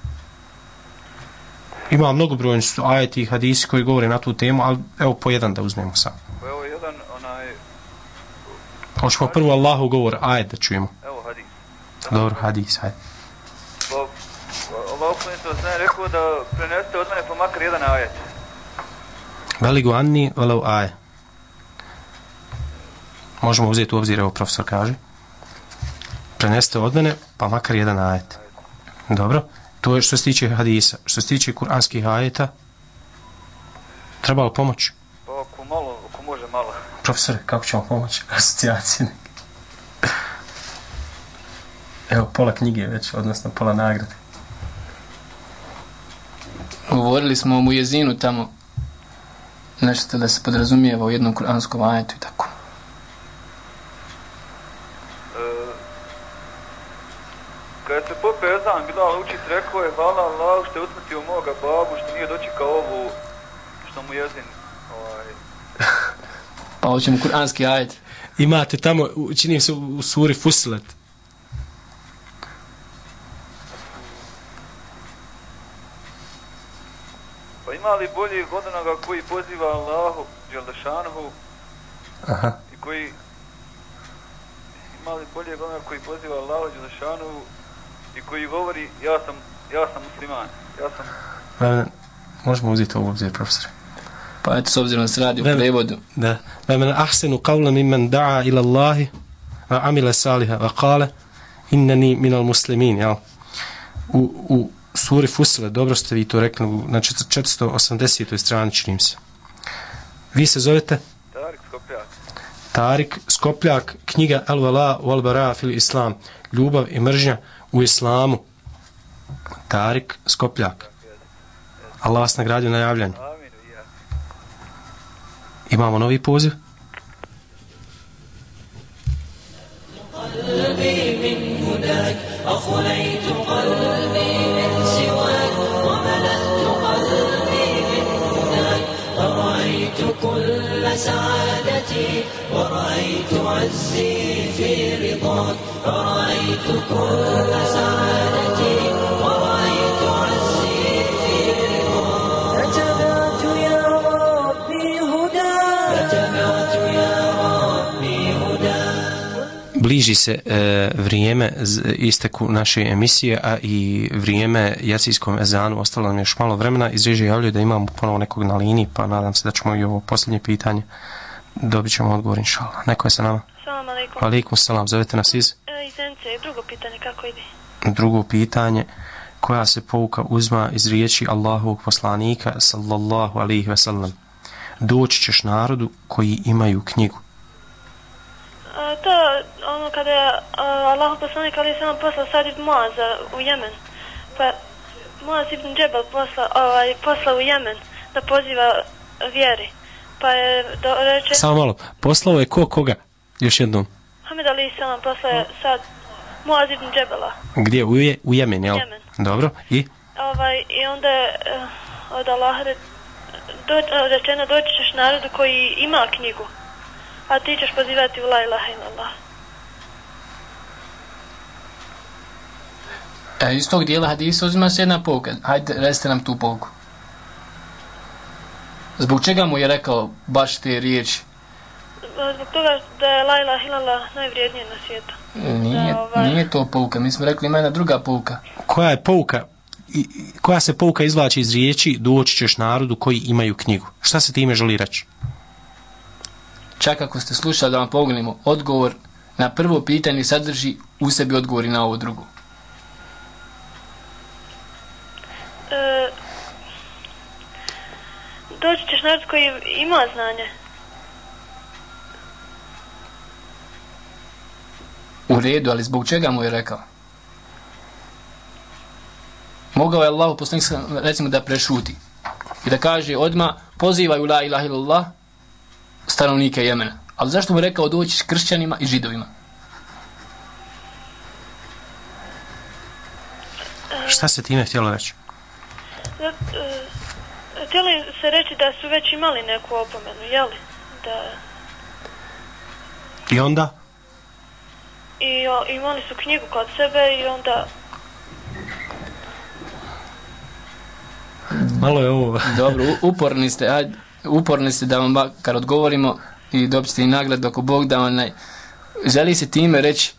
Ima mnogobrojni ajeti i hadisi koji govore na tu temu, ali evo po jedan da uzmemo sam. Evo jedan onaj... Hoćemo prvo Allahu govor, ajet da čujemo. Evo hadis. Dobro, hadis, hajde. Allah to zna rekao da preneste od mene pa makar jedan ajet. Veligu anni velav aje. Možemo uzeti u obzir, evo profesor kaže. Preneste od mene pa makar jedan ajet. Dobro. To je što se tiče hadisa. Što se tiče kuranskih ajeta, treba li pomoć? Pa ako može malo. Profesor, kako ćemo pomoći? Asocijacije neke. Evo, pola knjige već, odnosno pola nagrade. Govorili smo o mujezinu tamo, nešto da se podrazumijeva u jednom kuranskom ajetu i tako. Kada se pope ezan Bilal učit, rekao je: hvala Allahu što je usmrtio moga babu, što nije dočekao ovu, što mu jezin hoćemo kuranski ajet. Imate tamo, čini se u suri Fussilet. Pa ima li boljeg od onoga koji poziva Allahu Đelešanuhu i koji ima li boljeg od onoga koji poziva Allahu Đelešanuhu i koji govori ja sam musliman, ja sam... Možemo uzeti ovo obzir, profesore. Pa eto, s obzirom da se radi u prevodu. Da. Men ahsenu qawlan mimman da'a ila Allahi wa amila saliha wa qala innani minal muslimin, jel? U suri Fussilet, dobro ste vi to rekli, na 480. strani činim se. Vi se zovete? Tarik Skopljak. Tarik Skopljak, knjiga Al-Vala wal Bara fil Islam, ljubav i mržnja u islamu. Tarik Skopljak. Allah vas nagradio na javljanju. Imamo novi poziv. قلبي من هداك أخليت قلبي من سواك وملأت قلبي من هداك فرأيت كل سعادتي ورأيت عزي في رضاك فرأيت كل سعادتي ورأيت عزي في رضاك فتبعت يا ربي هداك فتبعت يا ربي هداك. Bliži se vrijeme isteku naše emisije, a i vrijeme jacijskom ezanu, ostalo nam još malo vremena. Iz režije javljaju da imamo ponovo nekog na liniji, pa nadam se da ćemo i ovo posljednje pitanje dobit ćemo odgovor, inšallah. Neko je sa nama? Salam alaikum. Alaikum salam, zovete nas iz? Iz Zenice. Drugo pitanje, kako ide? Drugo pitanje, koja se pouka uzma iz riječi Allahovog poslanika, sallallahu alaihi ve sellem? Doći ćeš narodu koji imaju knjigu. To ono kada je Allah poslanik ali sam poslao Sad ibn Muaza u Jemen, pa Muaz ibn Džebel poslao u Jemen da poziva vjeri, pa je reče... Samo malo, poslao je koga? Još jednom. Hamed ali sam poslao je Sad Muaz ibn Džebela. Gdje? U Jemen, jel? Jemen. Dobro, i? I onda je od Allaha rečeno doći ćeš narodu koji ima knjigu, a ti ćeš pozivati u la ilaha illallah. Iz tog dijela hadisa uzima se jedna pouka. Hajde, recite nam tu pouku. Zbog čega mu je rekao baš te riječi? Zbog toga da je la ilaha illallah najvrijednije na svijetu. Nije to pouka. Mi smo rekli ima jedna druga pouka. Koja je pouka? Koja se pouka izvlači iz riječi doći ćeš narodu koji imaju knjigu? Šta se time želi reći? Čak ako ste slušali da vam pogledamo, odgovor na prvo pitanje sadrži u sebi odgovori na ovo drugo. Doći ćeš narod koji ima znanje. U redu, ali zbog čega mu je rekao? Mogao je Allah poslanik recimo da prešuti i da kaže odmah pozivaju la ilaha illallah stanovnike Jemena. Ali zašto mu je rekao doći kršćanima i židovima? Šta se time htjelo reći? Htjeli se reći da su već imali neku opomenu, jeli? I onda? I imali su knjigu kod sebe i onda... Malo je ovo. Dobro, uporni ste da vam kad odgovorimo i dobite i nagradu ako Bog da onaj. Želi se time reći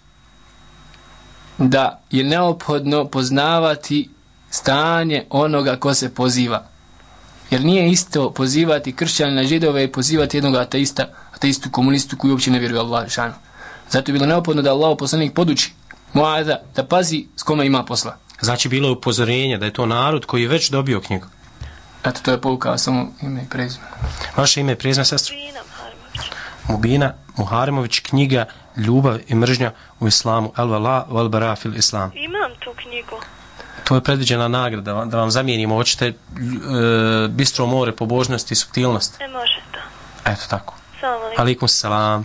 da je neophodno poznavati stanje onoga ko se poziva. Jer nije isto pozivati kršćana, židove i pozivati jednog ateistu, komunistu koji uopće ne vjeruje Allah šanu. Zato je bilo neophodno da Allah poslanik poduči Muaza da pazi s kome ima posla. Znači bilo je upozorenje da je to narod koji je već dobio knjigu. Eto, to je pouka, samo ime i prezime. Vaše ime i prezime, sestro? Mubina Muharimović, knjiga Ljubav i mržnja u islamu, Al-Vala wal Bara fil Islam. Imam tu knjigu. To je predviđena nagrada, da vam zamijenimo, hoćete bistro more, pobožnost i suptilnost. Može to. Eto tako. Salam alaikum. Alaikum salam.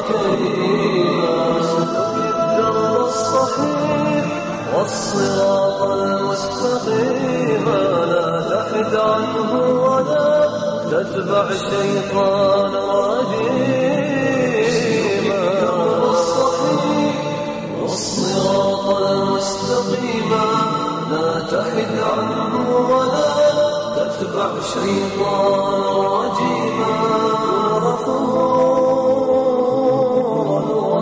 وكريما اسلك الدرب الصحيح والصراط المستقيم لا تحد عنه ولا تتبع شيطان رجيما الصحيح والصراط المستقيم لا تحد عنه ولا تتبع شيطان رجيما غفورا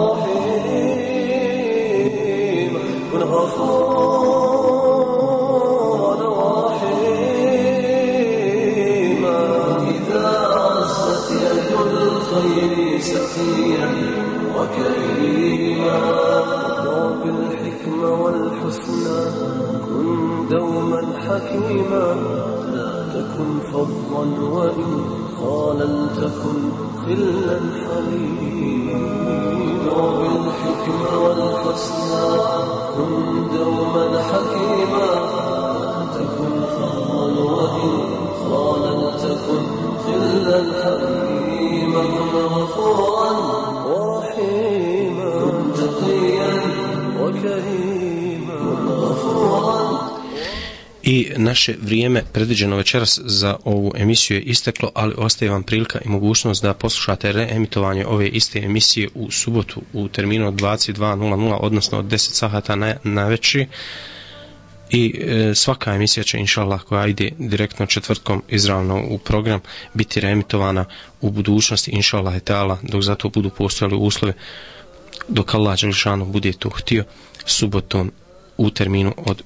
رحيما كن غفورا رحيما إذا عزت يد الخير سخيا وكريما بالحكمة والحسنى كن دوما حكيما لا تكن فظا وإن خاللت كن خلا حليما بالحكمة والحسنى كن دوما حكيما لا تكن فظا وإن خاللت كن خلا حليما غفورا ورحيما تقيا وكريما غفورا. I naše vrijeme predviđeno večeras za ovu emisiju je isteklo, ali ostaje vam prilika i mogućnost da poslušate reemitovanje ove iste emisije u subotu u terminu od 22:00, odnosno od 10 sahata na večer. I svaka emisija će, inšallah, koja ide direktno četvrtkom izravno u program, biti reemitovana u budućnosti, inšallah i ta'ala, dok za to budu postojali uslovi, dok Allah dželešanu bude to htio, subotom u terminu od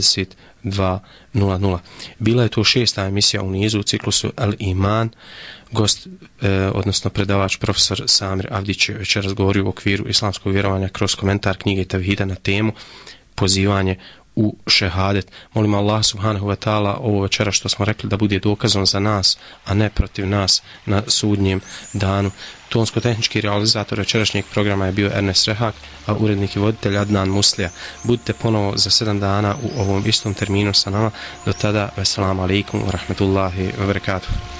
22:00. Bila je to 6. emisija u nizu u ciklusu Al Iman. Gost, odnosno predavač profesor Samir Avdić je večeras govorio u okviru islamskog vjerovanja kroz komentar knjige Tevhida na temu pozivanje u šehadet. Molimo Allah subhanahu wa ta'ala ovo večera što smo rekli da bude dokazom za nas, a ne protiv nas na sudnjem danu. Tonsko-tehnički realizator večerašnjeg programa je bio Ernest Rehak, a urednik i voditelj Adnan Muslija. Budite ponovo za 7 dana u ovom istom terminu sa nama. Do tada, veselamu alaikum wa rahmetullahi wa barakatuh.